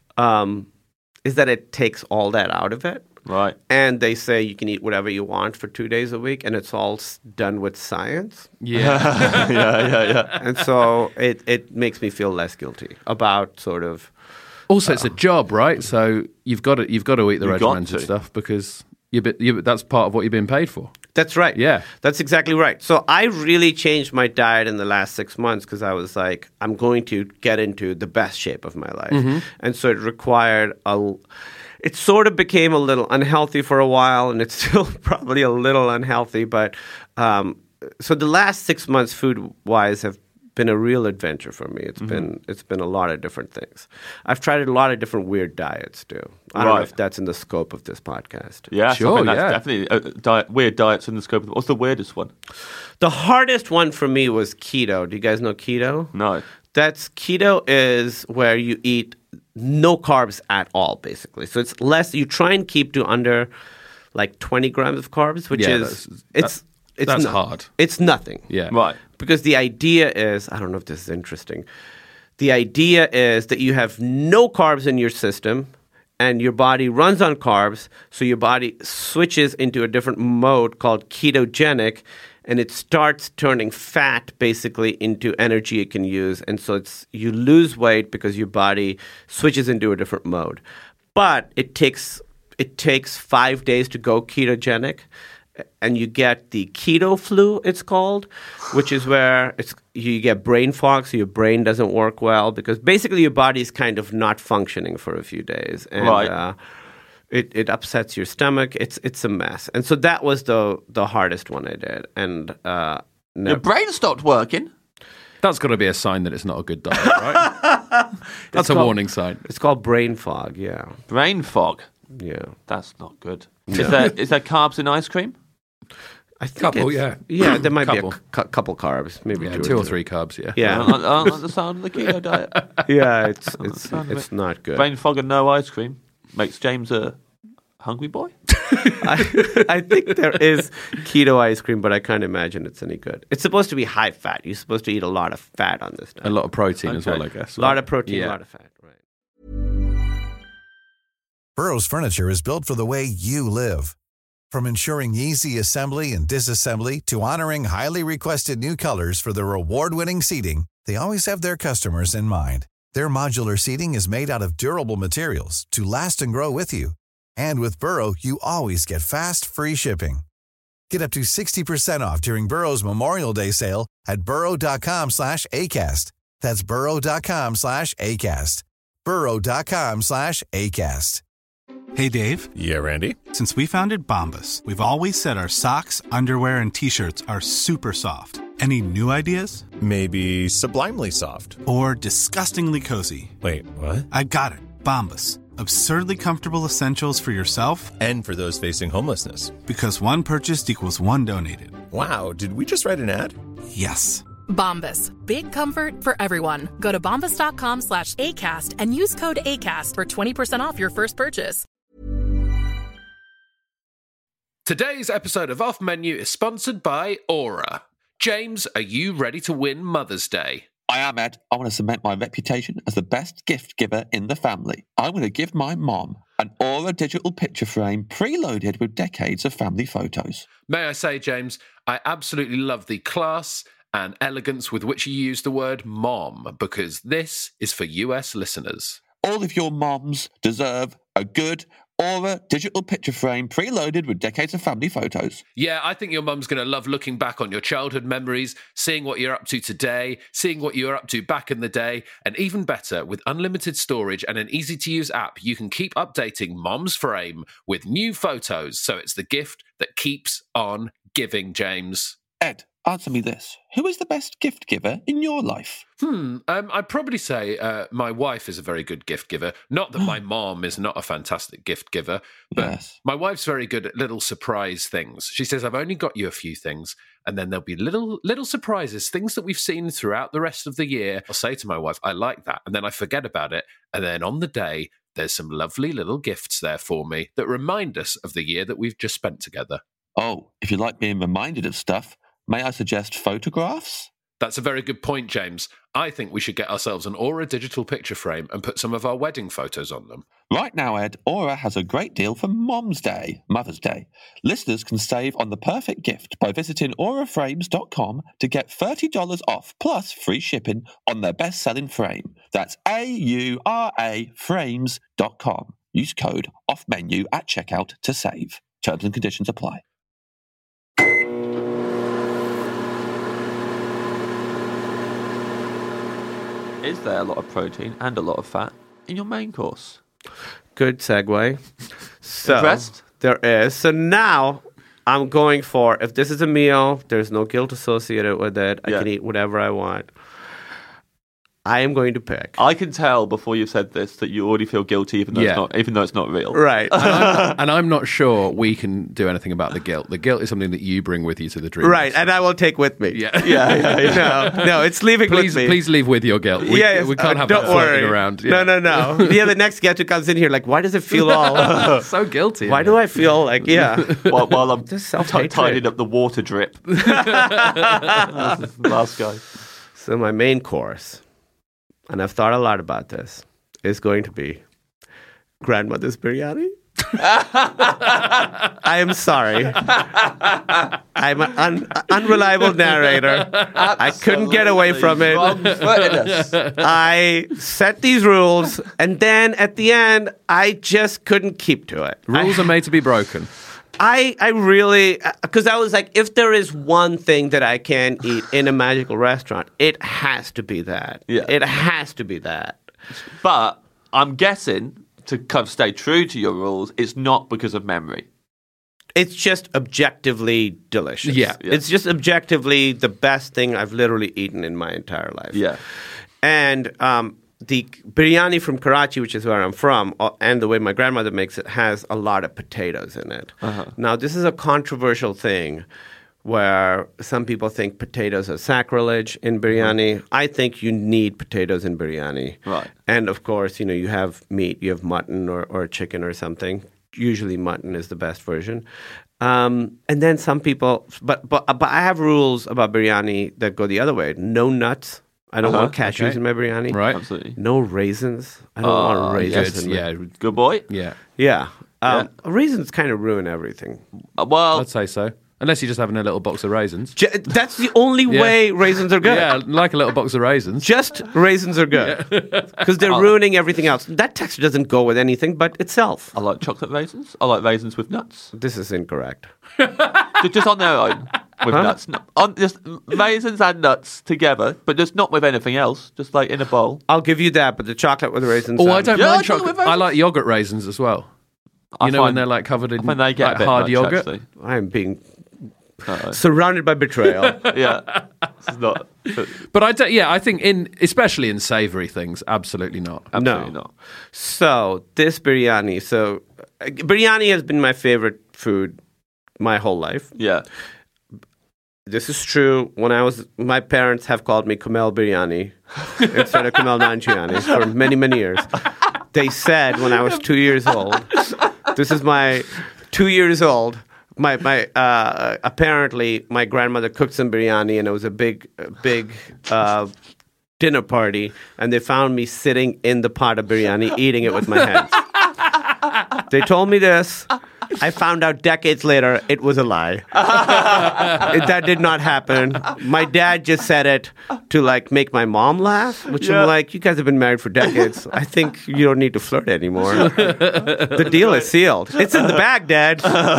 is that it takes all that out of it. Right. And they say you can eat whatever you want for 2 days a week, and it's all done with science. Yeah. yeah. And so it makes me feel less guilty about sort of... Also, it's a job, right? So you've got to eat the regimented stuff because that's part of what you're being paid for. That's right. Yeah. That's exactly right. So I really changed my diet in the last 6 months because I was like, I'm going to get into the best shape of my life. And so it required it sort of became a little unhealthy for a while, and it's still probably a little unhealthy. But so the last 6 months, food-wise, have been a real adventure for me. It's been a lot of different things. I've tried a lot of different weird diets too. I don't know if that's in the scope of this podcast. Yeah, sure. So that's definitely weird diets in the scope. What's the weirdest one? The hardest one for me was keto. Do you guys know keto? No. Keto is where you eat no carbs at all, basically. So it's less. You try and keep to under like 20 grams of carbs, which that's hard. It's nothing. Yeah. Right. Because the idea is, I don't know if this is interesting. The idea is that you have no carbs in your system, and your body runs on carbs, so your body switches into a different mode called ketogenic, and it starts turning fat basically into energy it can use. And so you lose weight because your body switches into a different mode. But it takes 5 days to go ketogenic, and you get the keto flu, it's called, which is where you get brain fog, so your brain doesn't work well because basically your body's kind of not functioning for a few days. And, right. It upsets your stomach. It's a mess. And so that was the hardest one I did. And your brain stopped working. That's got to be a sign that it's not a good diet, right? That's a warning sign. It's called brain fog, yeah. Brain fog? Yeah. That's not good. No. Is there carbs in ice cream? I think couple, yeah. Yeah, there might be a couple carbs, maybe two or three carbs, yeah. Yeah. I don't like the sound of the keto diet. Yeah, it's not good. Brain fog and no ice cream makes James a hungry boy? I think there is keto ice cream, but I can't imagine it's any good. It's supposed to be high fat. You're supposed to eat a lot of fat on this diet. A lot of protein as well, I guess. A lot of protein, a lot of fat, right. Burrow's furniture is built for the way you live. From ensuring easy assembly and disassembly to honoring highly requested new colors for their award-winning seating, they always have their customers in mind. Their modular seating is made out of durable materials to last and grow with you. And with Burrow, you always get fast, free shipping. Get up to 60% off during Burrow's Memorial Day sale at burrow.com/ACAST. That's burrow.com/ACAST. burrow.com/ACAST. Hey, Dave. Yeah, Randy. Since we founded Bombas, we've always said our socks, underwear, and T-shirts are super soft. Any new ideas? Maybe sublimely soft. Or disgustingly cozy. Wait, what? I got it. Bombas. Absurdly comfortable essentials for yourself and for those facing homelessness. Because one purchased equals one donated. Wow, did we just write an ad? Yes. Bombas. Big comfort for everyone. Go to bombas.com/ACAST and use code ACAST for 20% off your first purchase. Today's episode of Off Menu is sponsored by Aura. James, are you ready to win Mother's Day? I am, Ed. I want to cement my reputation as the best gift giver in the family. I'm going to give my mom an Aura digital picture frame preloaded with decades of family photos. May I say, James, I absolutely love the class and elegance with which you use the word mom, because this is for US listeners. All of your moms deserve a good Aura digital picture frame preloaded with decades of family photos. Yeah, I think your mum's going to love looking back on your childhood memories, seeing what you're up to today, seeing what you were up to back in the day, and even better, with unlimited storage and an easy-to-use app, you can keep updating Mom's Frame with new photos, so it's the gift that keeps on giving, James. Ed, answer me this. Who is the best gift giver in your life? I'd probably say my wife is a very good gift giver. Not that my mom is not a fantastic gift giver, but yes. My wife's very good at little surprise things. She says, I've only got you a few things, and then there'll be little surprises, things that we've seen throughout the rest of the year. I'll say to my wife, I like that, and then I forget about it, and then on the day, there's some lovely little gifts there for me that remind us of the year that we've just spent together. Oh, if you like being reminded of stuff, may I suggest photographs? That's a very good point, James. I think we should get ourselves an Aura digital picture frame and put some of our wedding photos on them. Right now, Ed, Aura has a great deal for Mother's Day. Listeners can save on the perfect gift by visiting auraframes.com to get $30 off plus free shipping on their best-selling frame. That's AURA frames.com. Use code OFFMENU at checkout to save. Terms and conditions apply. Is there a lot of protein and a lot of fat in your main course? Good segue. So Impressed? There is. So now I'm going for, if this is a meal, there's no guilt associated with it. I can eat whatever I want. I am going to pick. I can tell before you've said this that you already feel guilty, even though it's not real. Right. And I'm not sure we can do anything about the guilt. The guilt is something that you bring with you to the dream. Right, and I will take with me. Yeah. No, it's leaving with me. Please leave with your guilt. We can't have that floating around. Yeah. No. Yeah, the next guest who comes in here, like, why does it feel all... so guilty. Why do I feel like, while I'm just tidying up the water drip. Last guy. So my main course, and I've thought a lot about this, is going to be grandmother's biryani. I am sorry. I'm an unreliable narrator. I couldn't get away from it. I set these rules, and then at the end, I just couldn't keep to it. Rules are made to be broken. I really, because I was like, if there is one thing that I can eat in a magical restaurant, it has to be that. Yeah. It has to be that. But I'm guessing, to kind of stay true to your rules, it's not because of memory. It's just objectively delicious. Yeah. It's just objectively the best thing I've literally eaten in my entire life. Yeah. And the biryani from Karachi, which is where I'm from, and the way my grandmother makes it, has a lot of potatoes in it. Uh-huh. Now, this is a controversial thing where some people think potatoes are sacrilege in biryani. I think you need potatoes in biryani. Right. And, of course, you have meat, you have mutton or chicken or something. Usually mutton is the best version. And then some people, but I have rules about biryani that go the other way. No nuts. I don't want cashews in my biryani. Right. Absolutely. No raisins. I don't want raisins. Good boy. Yeah. Yeah. Raisins kind of ruin everything. Well, I'd say so. Unless you're just having a little box of raisins. That's the only way raisins are good. Yeah, like a little box of raisins. Just raisins are good. Because they're ruining everything else. That texture doesn't go with anything but itself. I like chocolate raisins. I like raisins with nuts. This is incorrect. Just on their own with nuts. Just raisins and nuts together, but just not with anything else. Just like in a bowl. I'll give you that, but the chocolate with raisins. Oh, I don't Yeah, mind I do chocolate. with raisins. I like yogurt raisins as well. I When find- they're like covered in when they get like a bit hard much, yogurt. actually. I'm being surrounded by betrayal. Yeah. It's not. But I think especially in savoury things, absolutely not. Absolutely not. So this biryani. Biryani has been my favorite food my whole life. Yeah. This is true. My parents have called me Kumail Biryani instead of Kumail Nanjiani for many, many years. They said when I was 2 years old, this is my 2 years old. Apparently my grandmother cooked some biryani and it was a big dinner party, and they found me sitting in the pot of biryani eating it with my hands. They told me this. I found out decades later it was a lie. That did not happen. My dad just said it to make my mom laugh, which I'm like, you guys have been married for decades. I think you don't need to flirt anymore. The deal is sealed. It's in the bag, Dad.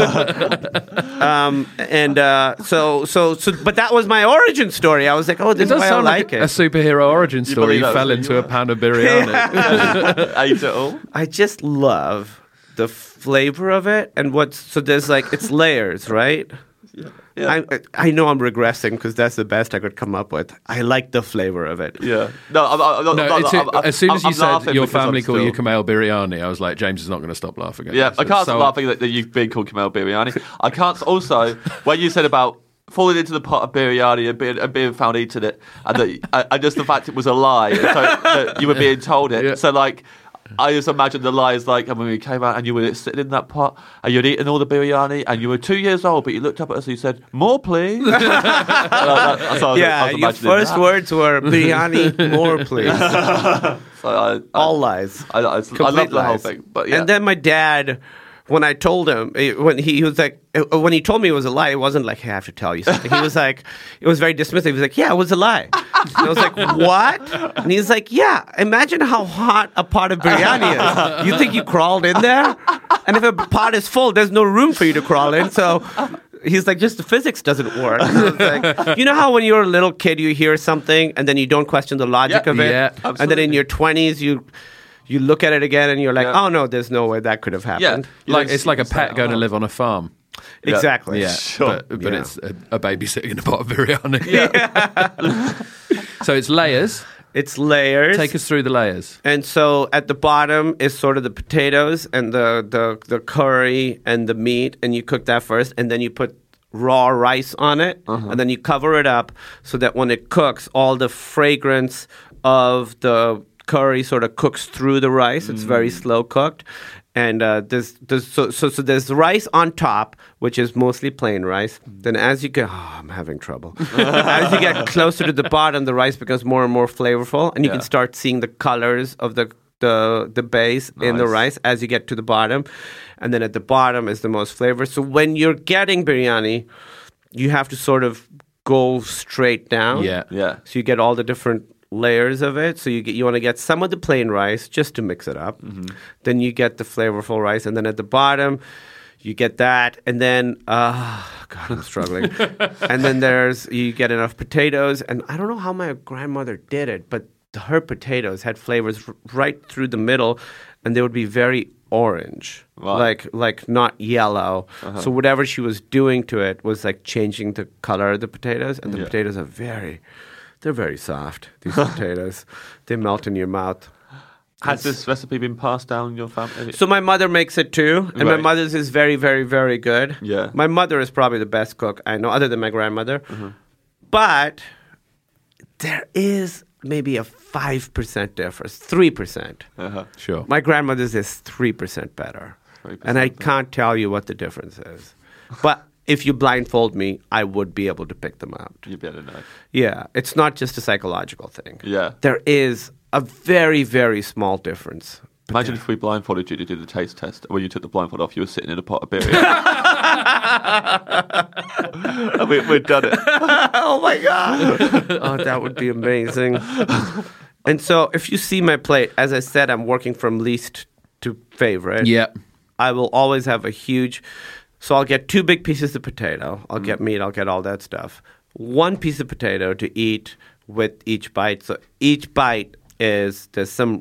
But that was my origin story. I was like, this is why I like it. A superhero origin story. You fell into a pound of biryani. Ate it all. I just love the flavor of it, and there's it's layers, right? Yeah. I know I'm regressing because that's the best I could come up with. I like the flavor of it. Yeah. No, as soon as you said laughing your because family I'm call you still- Kumail Biryani, I was like, James is not going to stop laughing at Yeah, this. I can't So- stop laughing that you've been called Kumail Biryani. I can't. Also, when you said about falling into the pot of biryani and being found eating it, and just the fact it was a lie, so that you were being told it. Yeah. So I just imagine the lie is when we came out and you were sitting in that pot and you'd eaten all the biryani and you were 2 years old, but you looked up at us and you said, "More, please." Your first words were biryani, more, please. All lies. I love the whole thing. But yeah. And then my dad, when I told him, when he told me it was a lie, it wasn't like, hey, I have to tell you something. He was like, it was very dismissive. He was like, yeah, it was a lie. And I was like, what? And he's like, yeah, imagine how hot a pot of biryani is. You think you crawled in there? And if a pot is full, there's no room for you to crawl in. So he's like, just the physics doesn't work. And I was like, you know how when you're a little kid, you hear something and then you don't question the logic of it? Yeah, and then in your 20s, you look at it again and you're like, oh no, there's no way that could have happened. Yeah. It's like a pet going to live on a farm. Exactly. Yeah, Sure. but it's a baby sitting in a pot of biryani. Yeah. So it's layers. It's layers. Take us through the layers. And so at the bottom is sort of the potatoes and the curry and the meat, and you cook that first, and then you put raw rice on it, and then you cover it up so that when it cooks, all the fragrance of the curry sort of cooks through the rice. It's very slow cooked. And there's rice on top, which is mostly plain rice. Then as you get, I'm having trouble. As you get closer to the bottom, the rice becomes more and more flavorful, and you can start seeing the colors of the the base in the rice as you get to the bottom. And then at the bottom is the most flavor. So when you're getting biryani, you have to sort of go straight down. Yeah. So you get all the different layers of it. So you want to get some of the plain rice just to mix it up. Then you get the flavorful rice. And then at the bottom, you get that. And then, God, I'm struggling. And then you get enough potatoes. And I don't know how my grandmother did it, but her potatoes had flavors right through the middle. And they would be very orange, like not yellow. So whatever she was doing to it was like changing the color of the potatoes. And the potatoes are they're very soft, these potatoes. They melt in your mouth. Has this recipe been passed down in your family? So my mother makes it too, and my mother's is very, very, very good. Yeah. My mother is probably the best cook I know, other than my grandmother. But there is maybe a 5% difference, 3%. Sure. My grandmother's is 3% better. 3% and I can't tell you what the difference is. But if you blindfold me, I would be able to pick them out. You'd be able to know. Yeah. It's not just a psychological thing. Yeah. There is a very, very small difference. Imagine if we blindfolded you to do the taste test. When you took the blindfold off, you were sitting in a pot of beer. We've done it. Oh, my God. Oh, that would be amazing. And so if you see my plate, as I said, I'm working from least to favorite. Yeah. I will always have a huge... So I'll get 2 big pieces of potato. I'll get meat. I'll get all that stuff. 1 piece of potato to eat with each bite. So each bite there's some...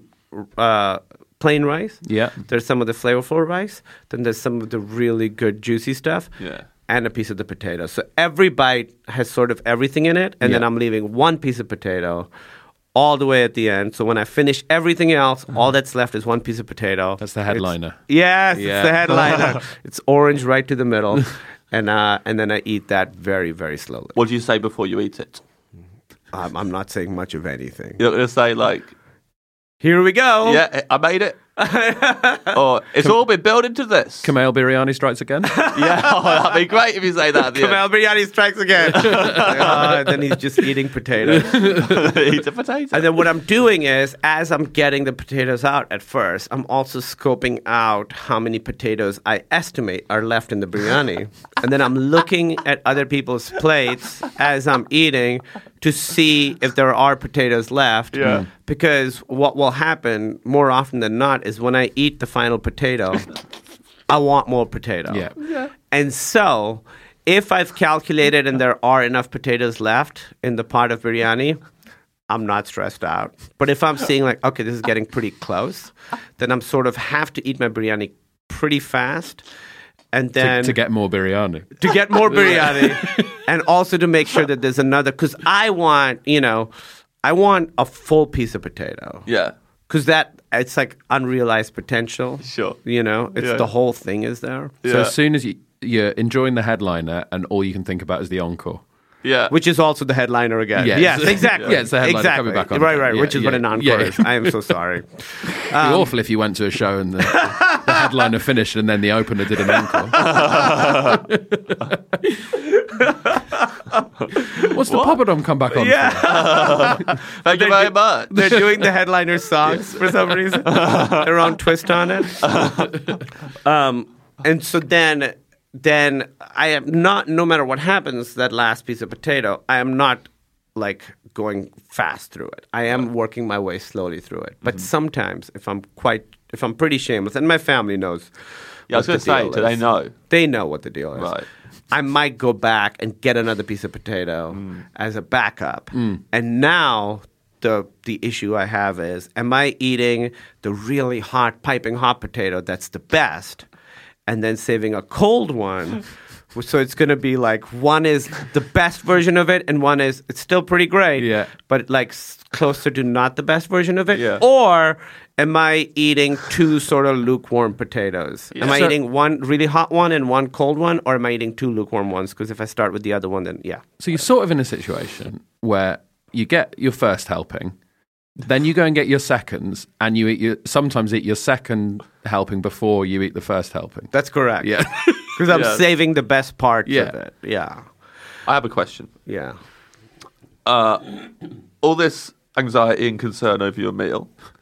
plain rice. Yeah. There's some of the flavorful rice. Then there's some of the really good juicy stuff. Yeah. And a piece of the potato. So every bite has sort of everything in it. And then I'm leaving 1 piece of potato all the way at the end. So when I finish everything else, all that's left is 1 piece of potato. That's the headliner. It's the headliner. It's orange right to the middle. And then I eat that very, very slowly. What do you say before you eat it? I'm not saying much of anything. You're going to say like... Here we go. Yeah, I made it. Or it's all been built into this. Kamal Biryani strikes again. Yeah, that'd be great if you say that. Kamal Biryani strikes again. Then he's just eating potatoes. Eats a potato. And then what I'm doing is, as I'm getting the potatoes out at first, I'm also scoping out how many potatoes I estimate are left in the biryani. And then I'm looking at other people's plates as I'm eating to see if there are potatoes left. Yeah. Because what will happen more often than not is when I eat the final potato, I want more potato. Yeah. And so, if I've calculated and there are enough potatoes left in the pot of biryani, I'm not stressed out. But if I'm seeing like, okay, this is getting pretty close, then I'm sort of have to eat my biryani pretty fast. And then to get more biryani. To get more biryani. And also to make sure that there's another, because I want a full piece of potato. Yeah. Because it's like unrealized potential. Sure. It's the whole thing is there. So as soon as you're enjoying the headliner and all you can think about is the encore. Yeah. Which is also the headliner again. Yeah. Yes, exactly. Yeah, it's the headliner exactly. coming back on. Right. Yeah, Which is what an encore is. I am so sorry. It'd be awful if you went to a show and the headliner finished and then the opener did an encore. What's the poppadom come back on? Yeah. Thank you very much. They're doing the headliner songs for some reason. Their own twist on it. And so then I am not, no matter what happens, that last piece of potato, I am not like going fast through it. I am working my way slowly through it. But sometimes if I'm pretty shameless, and my family knows. Yeah, I was going to say, do they know? They know what the deal is. Right. I might go back and get another piece of potato as a backup. And now the issue I have is, am I eating the really hot, piping hot potato that's the best, and then saving a cold one? So it's going to be like one is the best version of it and one is it's still pretty great, but like closer to not the best version of it. Yeah. Or am I eating 2 sort of lukewarm potatoes? Yeah. Am I eating one really hot one and one cold one, or am I eating 2 lukewarm ones? Because if I start with the other one, then yeah. So you're sort of in a situation where you get your first helping, then you go and get your seconds, and you sometimes eat your second helping before you eat the first helping. That's correct. Yeah. Because I'm saving the best parts of it. Yeah. I have a question. Yeah. All this anxiety and concern over your meal,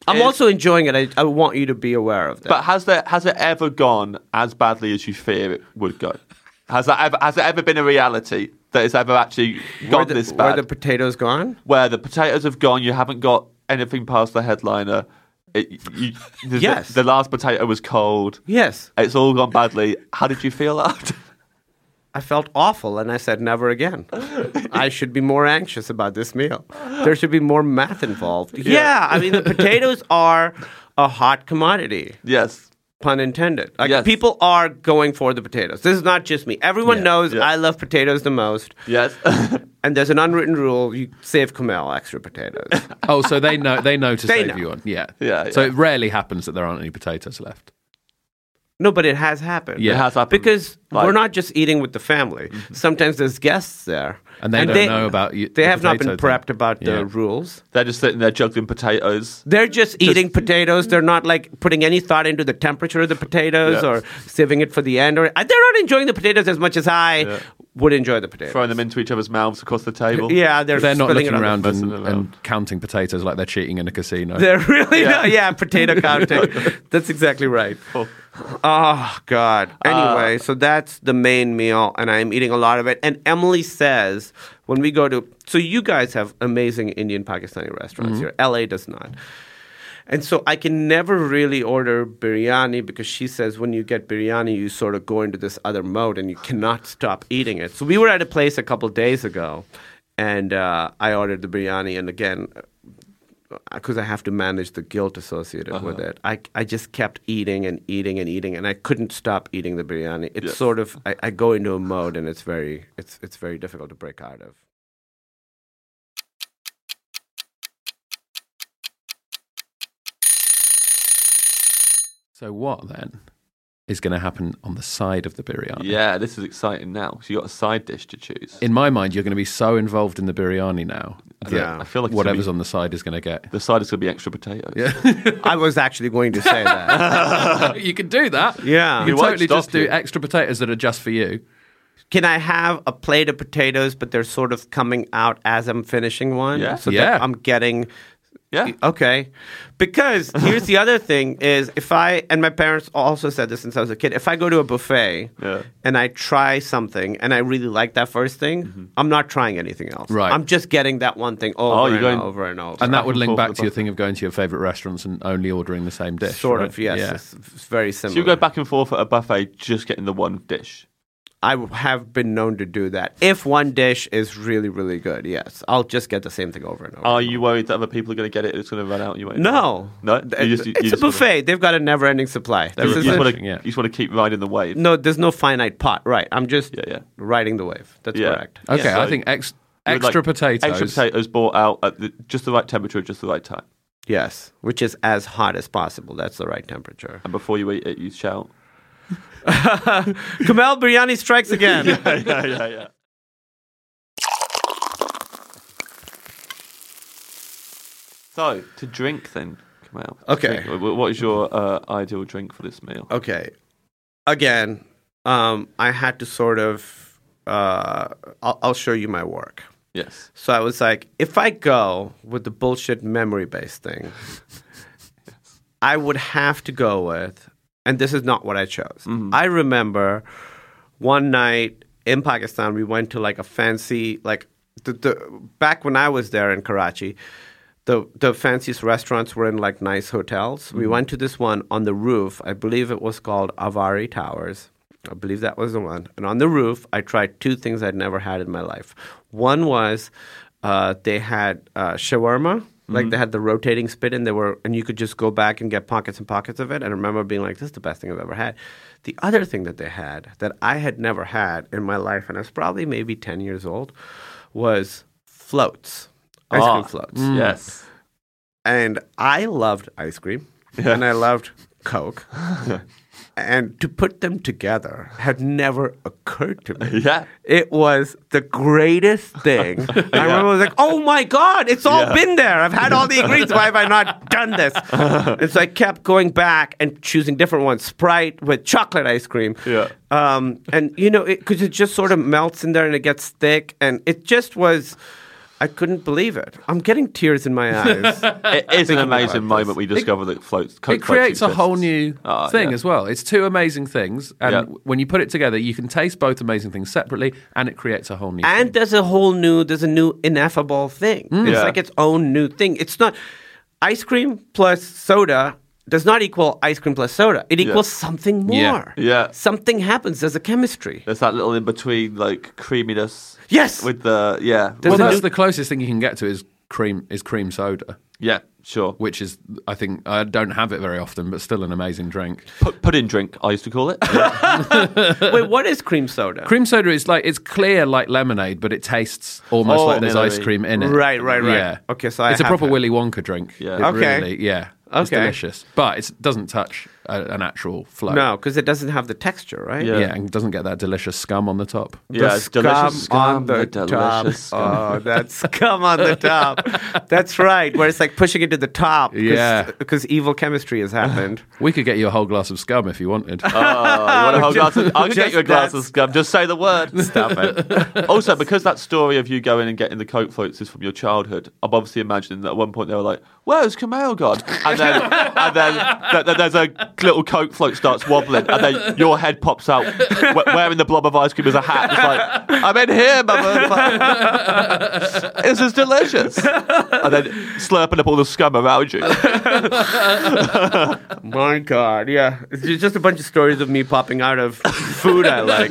I'm also enjoying it. I want you to be aware of that. But has it ever gone as badly as you fear it would go? Has it ever been a reality that it's ever actually gone this bad? Where the potatoes gone? Where the potatoes have gone, you haven't got anything past the headliner. Yes. The last potato was cold. Yes. It's all gone badly. How did you feel after? I felt awful, and I said, never again. I should be more anxious about this meal. There should be more math involved. Yeah, I mean, the potatoes are a hot commodity. Yes. Pun intended. People are going for the potatoes. This is not just me. Everyone knows I love potatoes the most. Yes. And there's an unwritten rule: you save Kamel extra potatoes. Oh, so they know to save you on. Yeah. So it rarely happens that there aren't any potatoes left. No, but it has happened. Yeah, it has happened. Because we're not just eating with the family. Mm-hmm. Sometimes there's guests there. And they don't know about you. They have not been prepped about the rules. They're just sitting there juggling potatoes. They're just eating potatoes. They're not like putting any thought into the temperature of the potatoes or saving it for the end. Or they're not enjoying the potatoes as much as I would enjoy the potatoes. Throwing them into each other's mouths across the table. Yeah, they're not looking around and counting potatoes like they're cheating in a casino. They're really not. Potato counting. That's exactly right. Oh, God. Anyway, so that's the main meal, and I'm eating a lot of it. And Emily says, when we go to... So you guys have amazing Indian Pakistani restaurants here. LA does not. And so I can never really order biryani because she says when you get biryani, you sort of go into this other mode and you cannot stop eating it. So we were at a place a couple days ago, and I ordered the biryani, and again... because I have to manage the guilt associated with it. I just kept eating and eating and eating, and I couldn't stop eating the biryani. It's sort of I go into a mode, and it's very difficult to break out of. So what then is going to happen on the side of the biryani? Yeah, this is exciting now. So you got a side dish to choose. In my mind, you're going to be so involved in the biryani now that I feel like whatever's on the side is going to get. The side is going to be extra potatoes. Yeah. I was actually going to say that. You can do that. Yeah. You can totally just do extra potatoes that are just for you. Can I have a plate of potatoes, but they're sort of coming out as I'm finishing one? Yeah. So that I'm getting... Yeah. Okay. Because here's the other thing is and my parents also said this since I was a kid, if I go to a buffet and I try something and I really like that first thing, I'm not trying anything else. Right. I'm just getting that one thing over and over and over. And that would link back to your thing of going to your favourite restaurants and only ordering the same dish. Sort right? of, yes. Yeah. It's very similar. So you go back and forth at a buffet just getting the one dish? I have been known to do that. If one dish is really, really good, yes. I'll just get the same thing over and over. Are you worried that other people are going to get it? It's going to run out? No. It's a buffet. They've got a never-ending supply. You just want to keep riding the wave. No, there's no finite pot. Right. I'm just riding the wave. That's correct. Okay, so I think extra potatoes. Extra potatoes bought out at just the right temperature, just the right time. Yes, which is as hot as possible. That's the right temperature. And before you eat it, you shout. Kamel biryani strikes again. Yeah. So, to drink then, Kamel. Okay. What is your ideal drink for this meal? Okay. Again, I had to sort of, I'll show you my work. Yes. So I was like, if I go with the bullshit memory-based thing, I would have to go with... And this is not what I chose. Mm-hmm. I remember one night in Pakistan, we went to like a fancy, like back when I was there in Karachi, the fanciest restaurants were in like nice hotels. Mm-hmm. We went to this one on the roof. I believe it was called Avari Towers. I believe that was the one. And on the roof, I tried two things I'd never had in my life. One was they had shawarma. Like they had the rotating spit and you could just go back and get pockets and pockets of it. And I remember being like, this is the best thing I've ever had. The other thing that they had that I had never had in my life, and I was probably maybe 10 years old, was floats. Ice cream floats. Yes. And I loved ice cream and I loved Coke. And to put them together had never occurred to me. Yeah. It was the greatest thing. I remember I was like, oh my God, it's all been there. I've had all the ingredients. Why have I not done this? And so I kept going back and choosing different ones. Sprite with chocolate ice cream. Yeah. And, because it just sort of melts in there and it gets thick. And it just was... I couldn't believe it. I'm getting tears in my eyes. It is an amazing moment we discover that Coke It creates a exists. whole new thing yeah. as well. It's two amazing things, and Yeah. when you put it together, you can taste both amazing things separately, and it creates a whole new And thing. there's a new ineffable thing. It's Yeah. like its own new thing. It's not ice cream plus soda does not equal ice cream plus soda. It equals something more. Yeah. Something happens. There's a chemistry. There's that little in between, like creaminess. Yes. With the Well, a that's new- the closest thing you can get to is cream soda, yeah, sure. which is, I think, I don't have it very often, but still an amazing drink. Pudding drink, I used to call it. Wait, what is cream soda? Cream soda is like, it's clear like lemonade, but it tastes almost like there's ice cream in it. Right. Yeah. Okay, so it's a have proper it. Willy Wonka drink. Yeah. It Okay. Really, yeah. It's Okay. delicious, but it doesn't touch an actual float. No, because it doesn't have the texture, right? Yeah. Yeah, and doesn't get that delicious scum on the top. Yeah, it's delicious scum on the delicious top. scum. Oh, that scum on the top. That's right. Where it's like pushing it to the top. Yeah. Because evil chemistry has happened. We could get you a whole glass of scum if you wanted. Oh, you want a whole glass of, I can get you a glass of Just scum. Just say the word. Stop it. Also, because that story of you going and getting the Coke floats is from your childhood, I'm obviously imagining that at one point they were like, "Where's Kumail gone?" And then there's a little Coke float starts wobbling, and then your head pops out wearing the blob of ice cream as a hat. It's like, "I'm in here, mother." It's like, this is delicious. And then slurping up all the scum around you. My God, yeah. It's just a bunch of stories of me popping out of food I like.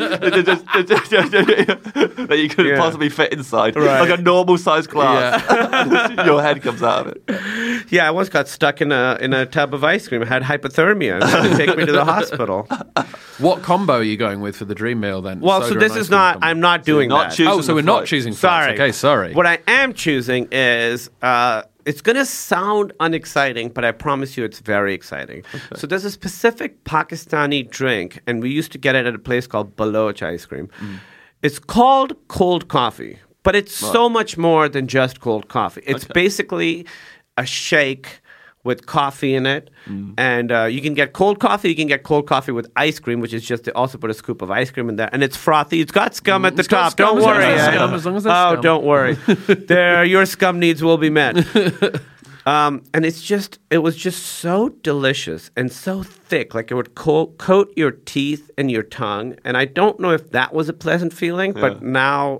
That you couldn't Yeah. possibly fit inside, Right. like a normal sized glass. Your head comes out of it. Yeah, I once got stuck in a tub of ice cream. I had hypothermia. They had to take me to the hospital. What combo are you going with for the dream meal then? Well, Soda so and this ice is cream not. combo? I'm not doing not that. choosing Oh, so the we're not float. choosing floats. Sorry. Okay, sorry. What I am choosing is it's going to sound unexciting, but I promise you it's very exciting. So there's a specific Pakistani drink, and we used to get it at a place called Baloch ice cream. It's called cold coffee, but it's so much more than just cold coffee. It's basically a shake with coffee in it. And you can get cold coffee. You can get cold coffee with ice cream, which is just they also put a scoop of ice cream in there. And it's frothy. It's got scum at the It's got top. scum Don't as long worry. as there's Ed. scum, as long as there's Oh, scum. don't worry. Your scum needs will be met. And it was just so delicious and so thick. Like it would coat your teeth and your tongue. And I don't know if that was a pleasant feeling, but now...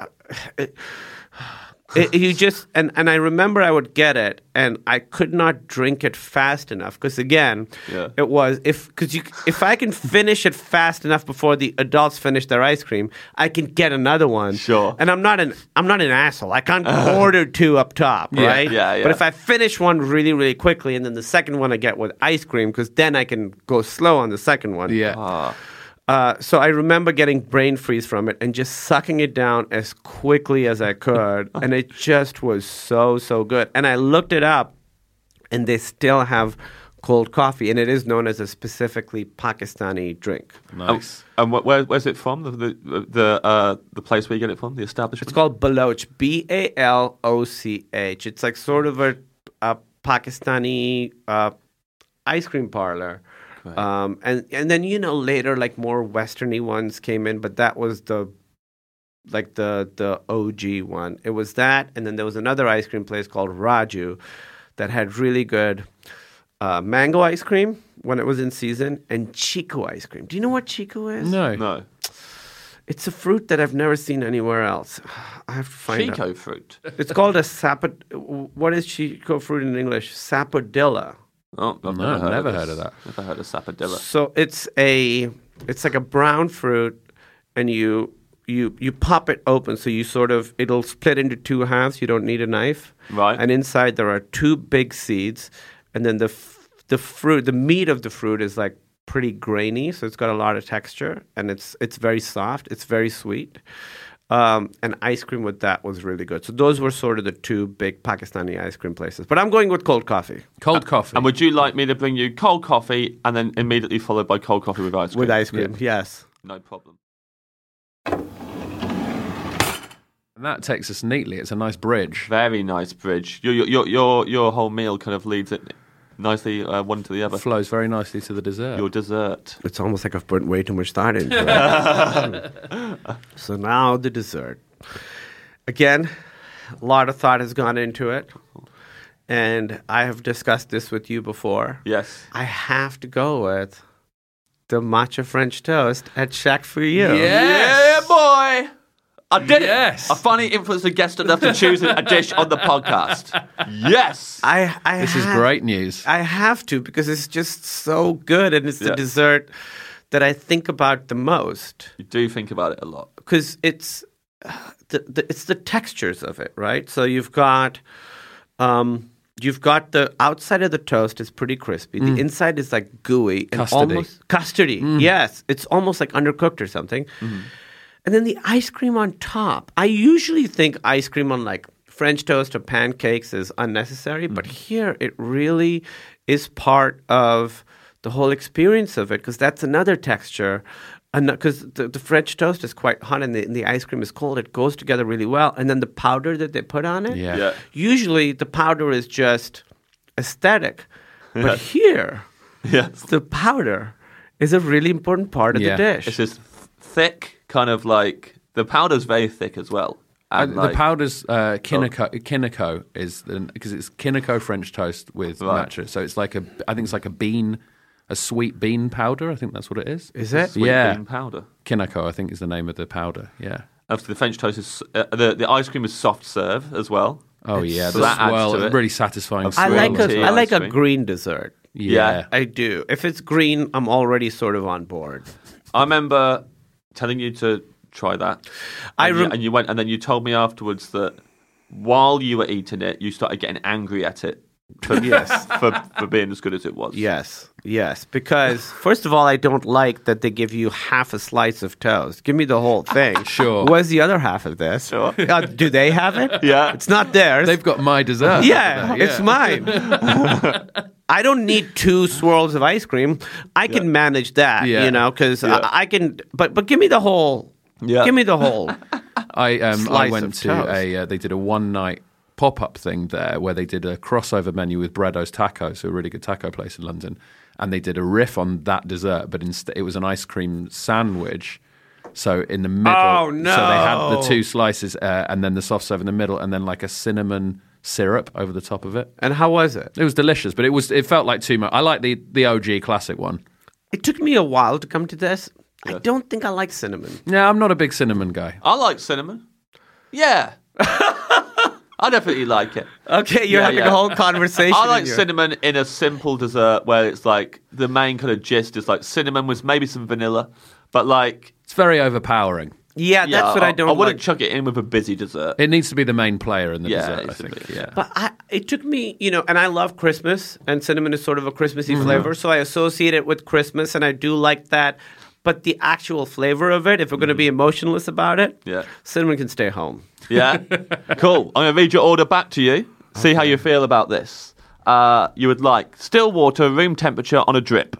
you just and I remember I would get it and I could not drink it fast enough because again it was if I can finish it fast enough before the adults finish their ice cream I can get another one. Sure. And I'm not an asshole. I can't order two up top, right? Yeah. But if I finish one really really quickly and then the second one I get with ice cream because then I can go slow on the second one. Yeah. So I remember getting brain freeze from it and just sucking it down as quickly as I could. And it just was so, so good. And I looked it up and they still have cold coffee. And it is known as a specifically Pakistani drink. Nice. And where's it from? The place where you get it from? The establishment? It's called Baloch. Baloch. It's like sort of a Pakistani ice cream parlor. And then later like more westerny ones came in, but that was the OG one. It was that, and then there was another ice cream place called Raju that had really good mango ice cream when it was in season, and Chiku ice cream. Do you know what Chiku is? No. It's a fruit that I've never seen anywhere else. I have to find out. Chico fruit. It's called a what is Chico fruit in English? Sapodilla. Oh, I've never heard of that. Never heard of sapodilla. So it's like a brown fruit, and you pop it open. So it'll split into two halves. You don't need a knife, Right. And inside there are two big seeds, and then the fruit, the meat of the fruit is like pretty grainy. So it's got a lot of texture, and it's very soft. It's very sweet. And ice cream with that was really good. So those were sort of the two big Pakistani ice cream places. But I'm going with cold coffee. Cold coffee. And would you like me to bring you cold coffee and then immediately followed by cold coffee with ice cream? With ice cream, yes. No problem. And that takes us neatly. It's a nice bridge. Very nice bridge. Your whole meal kind of leads it nicely one to the other. Flows very nicely to the dessert. Your dessert. It's almost like I've put way too much thought into it. So now the dessert. Again, A lot of thought has gone into it. And I have discussed this with you before. Yes. I have to go with the matcha French toast at Shack for You. Yeah, boy. I did Yes. it. I finally influenced a guest enough to choose a dish on the podcast. Yes. This is great news. I have to because it's just so good, and it's the dessert that I think about the most. You do think about it a lot. Because it's the textures of it, right? So you've got the outside of the toast is pretty crispy. The inside is like gooey and almost custardy. Yes, it's almost like undercooked or something. And then the ice cream on top. I usually think ice cream on like French toast or pancakes is unnecessary, but here it really is part of the whole experience of it because that's another texture. Because the French toast is quite hot and the ice cream is cold. It goes together really well. And then the powder that they put on it, usually the powder is just aesthetic. But here, the powder is a really important part of the dish. It's just thick, kind of like the powder's very thick as well. And the powder's Kiniko is because it's Kiniko French toast with matcha. So it's like I think it's like a sweet bean powder. I think that's what it is. Is it? Sweet bean powder. Kiniko, I think, is the name of the powder. Yeah. After the French toast is the ice cream is soft serve as well. Oh yeah, so that adds to it. Really satisfying. I like a green dessert. Yeah, I do. If it's green, I'm already sort of on board. I remember telling you to try that, and you went, and then you told me afterwards that while you were eating it, you started getting angry at it. For being as good as it was. Yes. Because first of all, I don't like that they give you half a slice of toast. Give me the whole thing. Sure. Where's the other half of this? Sure. Do they have it? Yeah. It's not theirs. They've got my dessert. Yeah, it's mine. I don't need 2 swirls of ice cream. I can manage that, because I can. But give me the whole. Yeah. Give me the whole. I went to they did a one-night pop-up thing there where they did a crossover menu with Breddo's Tacos, a really good taco place in London, and they did a riff on that dessert, but instead it was an ice cream sandwich. So in the middle, so they had the 2 slices and then the soft serve in the middle, and then like a cinnamon syrup over the top of it. And how was it? It was delicious, but it felt like too much. I like the OG classic one. It took me a while to come to this. I don't think I like cinnamon. Yeah, I'm not a big cinnamon guy. I like cinnamon. Yeah. I definitely like it. Okay, you're having a whole conversation. I like cinnamon in a simple dessert where it's like the main kind of gist is like cinnamon with maybe some vanilla, but like it's very overpowering. Yeah, that's what I don't like. I wouldn't chuck it in with a busy dessert. It needs to be the main player in the dessert, I think. Yeah. But it took me, and I love Christmas, and cinnamon is sort of a Christmassy flavor, so I associate it with Christmas, and I do like that. But the actual flavor of it, if we're going to be emotionless about it, cinnamon can stay home. Yeah? Cool. I'm going to read your order back to you. See how you feel about this. You would like still water, room temperature on a drip.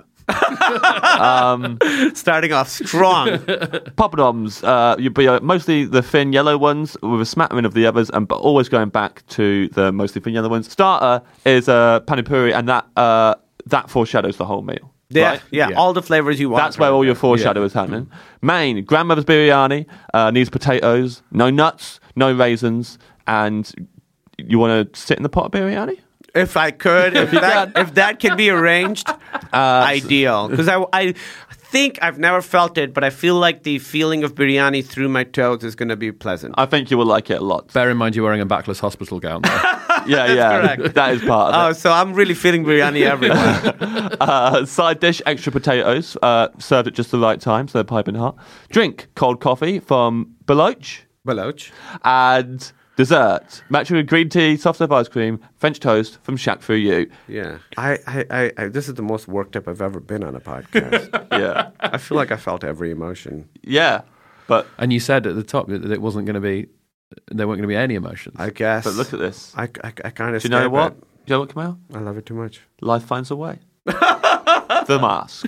Starting off strong. Poppadoms, you'd be mostly the thin yellow ones with a smattering of the others, but always going back to the mostly thin yellow ones. Starter is panipuri, and that foreshadows the whole meal. Yeah, right? All the flavors you want. That's where all your foreshadow is happening. Main, grandmother's biryani, needs potatoes, no nuts, no raisins, and you want to sit in the pot of biryani? If I could, if that can be arranged, ideal. Because I think I've never felt it, but I feel like the feeling of biryani through my toes is going to be pleasant. I think you will like it a lot. Bear in mind you're wearing a backless hospital gown though. Yeah, correct. That is part of it. Oh, so I'm really feeling biryani everywhere. Side dish, extra potatoes, served at just the right time, so they're piping hot. Drink, cold coffee from Baloch. And dessert, matching with green tea, soft serve ice cream, French toast from Shack for You. Yeah. I this is the most worked up I've ever been on a podcast. Yeah. I feel like I felt every emotion. Yeah. And you said at the top that it wasn't going to be, there weren't going to be any emotions. I guess. But look at this. I kind of. Do you know what? Do you know what, Kamal? I love it too much. Life finds a way. The Mask.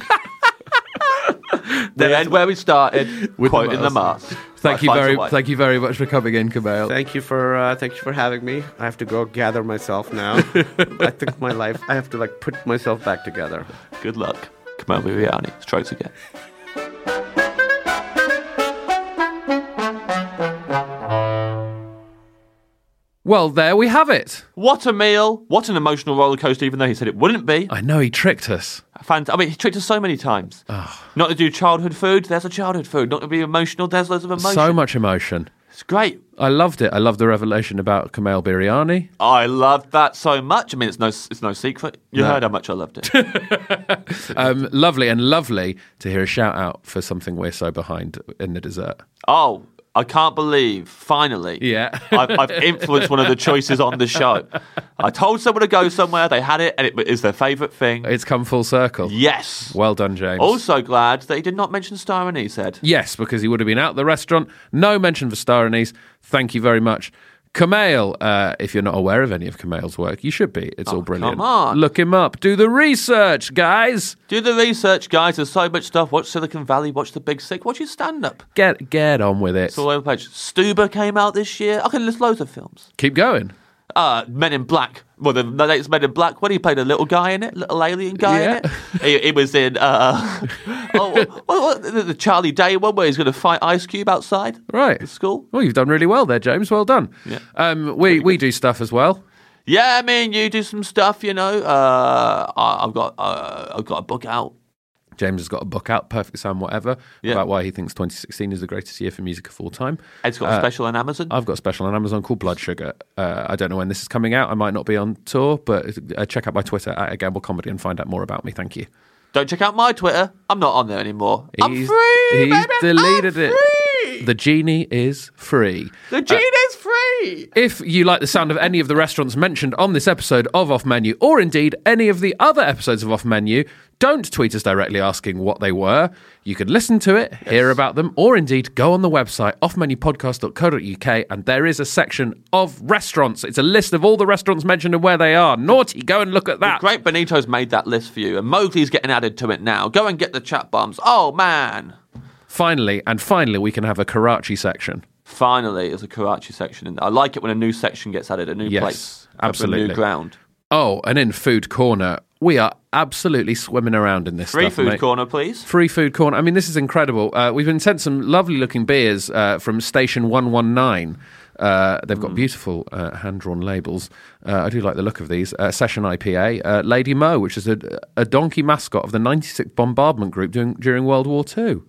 The end where we started, with quoting the mask. Thank you very much for coming in, Kamal. Thank you for having me. I have to go gather myself now. I think I have to put myself back together. Good luck. Kamal Biryani. Strokes again. Well, there we have it. What a meal. What an emotional roller coaster, even though he said it wouldn't be. I know, he tricked us. He tricked us so many times. Not to do childhood food, there's a childhood food. Not to be emotional, there's loads of emotion. So much emotion. It's great. I loved it. I loved the revelation about Kumail Biryani. I loved that so much. I mean, it's no secret. You heard how much I loved it. Lovely and lovely to hear a shout out for something we're so behind in the dessert. Oh, I can't believe, finally, I've influenced one of the choices on the show. I told someone to go somewhere, they had it, and it is their favourite thing. It's come full circle. Yes. Well done, James. Also glad that he did not mention star anise head. Yes, because he would have been out at the restaurant. No mention for star anise. Thank you very much. Kumail, if you're not aware of any of Kumail's work, you should be. It's all brilliant. Come on. Look him up. Do the research, guys. Do the research, guys. There's so much stuff. Watch Silicon Valley. Watch The Big Sick. Watch his stand-up. Get on with it. It's all over the page. Stuber came out this year. I can list loads of films. Keep going. Men in Black. Well, the latest Men in Black. When he played a little guy in it, little alien guy in it. He was in the Charlie Day one where he's going to fight Ice Cube outside. Right. The school. Well, you've done really well there, James. Well done. Yeah. We do stuff as well. Yeah, I mean, you do some stuff. You know, I've got a book out. James has got a book out, Perfect Sound Whatever, about why he thinks 2016 is the greatest year for music of all time. Ed's got a special on Amazon. I've got a special on Amazon called Blood Sugar. I don't know when this is coming out. I might not be on tour, but check out my Twitter at Gamble Comedy and find out more about me. Thank you. Don't check out my Twitter. I'm not on there anymore. I'm free, He's baby. deleted I'm it. free. The genie is free. The genie is free. If you like the sound of any of the restaurants mentioned on this episode of Off Menu, or indeed any of the other episodes of Off Menu, don't tweet us directly asking what they were. You can listen to it, hear about them, or indeed go on the website, offmenupodcast.co.uk, and there is a section of restaurants. It's a list of all the restaurants mentioned and where they are. Naughty, go and look at that. The great Benito's made that list for you, and Mowgli's getting added to it now. Go and get the chat bombs. Oh, man. Finally, we can have a Karachi section. Finally, there's a Karachi section. And I like it when a new section gets added, a new place. Absolutely. A new ground. Oh, and in Food Corner, we are absolutely swimming around in this Free stuff. Food mate. Corner, please. Free Food Corner. I mean, this is incredible. We've been sent some lovely-looking beers from Station 119. They've got beautiful hand-drawn labels. I do like the look of these. Session IPA. Lady Mo, which is a donkey mascot of the 96th Bombardment Group during World War II.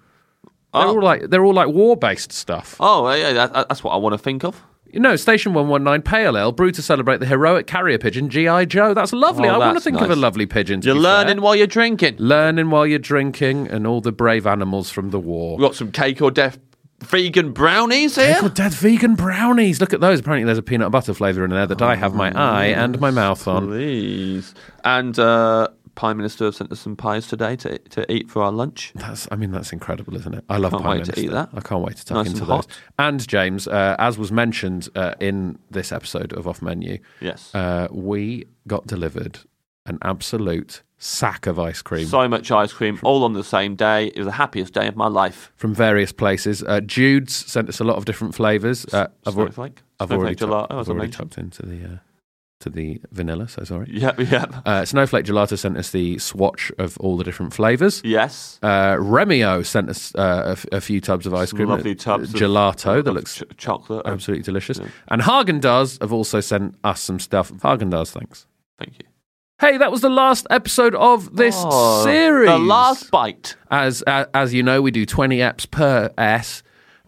They're all like war-based stuff. Oh, yeah, that's what I want to think of. You know, Station 119 Pale Ale, brewed to celebrate the heroic carrier pigeon G.I. Joe. That's lovely. I want to think of a lovely pigeon. You're learning while you're drinking. Learning while you're drinking, and all the brave animals from the war. We've got some Cake or Death vegan brownies here. Cake or Death vegan brownies. Look at those. Apparently there's a peanut butter flavour in there that I have my eye and my mouth on. Please. And Prime Minister have sent us some pies today to eat for our lunch. That's incredible, isn't it? I love Can't Prime wait Minister. to eat that. I can't wait to tuck Nice into and those. hot. And James, as was mentioned in this episode of Off Menu, yes, we got delivered an absolute sack of ice cream. So much ice cream, all on the same day. It was the happiest day of my life. From various places. Jude's sent us a lot of different flavours. I've already tucked into the vanilla, so sorry. Yep. Snowflake Gelato sent us the swatch of all the different flavours. Yes. Remio sent us a few tubs of ice cream. Lovely tubs gelato of that looks chocolate. Absolutely delicious. Yeah. And Haagen-Dazs have also sent us some stuff. Haagen-Dazs, thanks. Thank you. Hey, that was the last episode of this series. The last bite. As you know, we do 20 eps per S.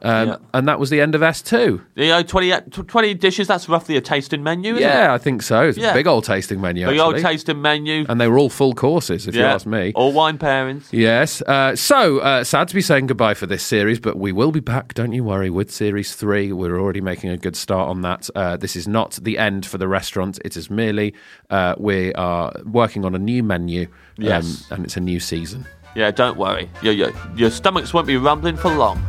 And that was the end of S2. You know, 20 dishes, that's roughly a tasting menu, isn't it? Yeah, I think so. It's a big old tasting menu, Big old tasting menu. And they were all full courses, if you ask me. All wine pairings. Yes. So, sad to be saying goodbye for this series, but we will be back, don't you worry, with Series 3. We're already making a good start on that. This is not the end for the restaurant. It is merely we are working on a new menu, yes, and it's a new season. Yeah, don't worry. Your stomachs won't be rumbling for long.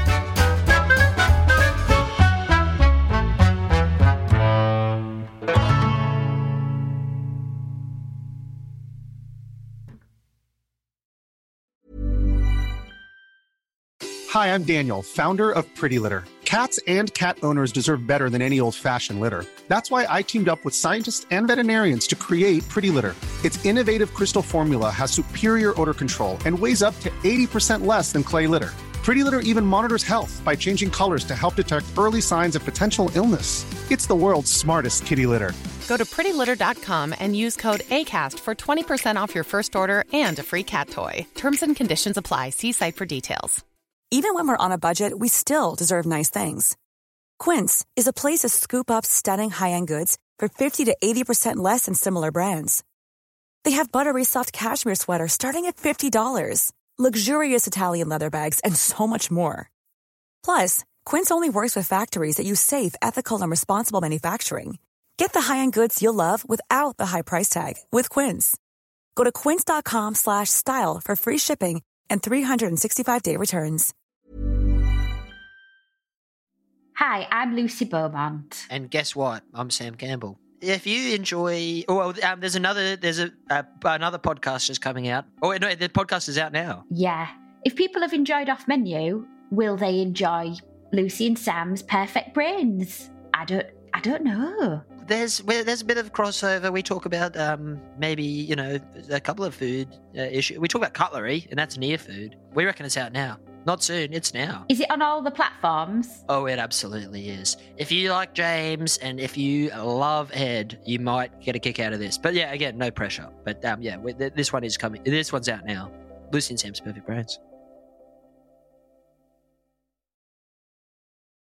Hi, I'm Daniel, founder of Pretty Litter. Cats and cat owners deserve better than any old-fashioned litter. That's why I teamed up with scientists and veterinarians to create Pretty Litter. Its innovative crystal formula has superior odor control and weighs up to 80% less than clay litter. Pretty Litter even monitors health by changing colors to help detect early signs of potential illness. It's the world's smartest kitty litter. Go to prettylitter.com and use code ACAST for 20% off your first order and a free cat toy. Terms and conditions apply. See site for details. Even when we're on a budget, we still deserve nice things. Quince is a place to scoop up stunning high-end goods for 50 to 80% less than similar brands. They have buttery soft cashmere sweaters starting at $50, luxurious Italian leather bags, and so much more. Plus, Quince only works with factories that use safe, ethical, and responsible manufacturing. Get the high-end goods you'll love without the high price tag with Quince. Go to quince.com/style for free shipping and 365-day returns. Hi, I'm Lucy Beaumont. And guess what? I'm Sam Campbell. If you enjoy, there's another podcast just coming out. Oh no, the podcast is out now. Yeah. If people have enjoyed Off Menu, will they enjoy Lucy and Sam's Perfect Brains? I don't know. There's a bit of crossover. We talk about maybe a couple of food issues. We talk about cutlery, and that's near food. We reckon it's out now. Not soon, it's now. Is it on all the platforms? Oh, it absolutely is. If you like James and if you love Ed, you might get a kick out of this. But yeah, again, no pressure. But this one is coming. This one's out now. Lucy and Sam's Perfect Brains.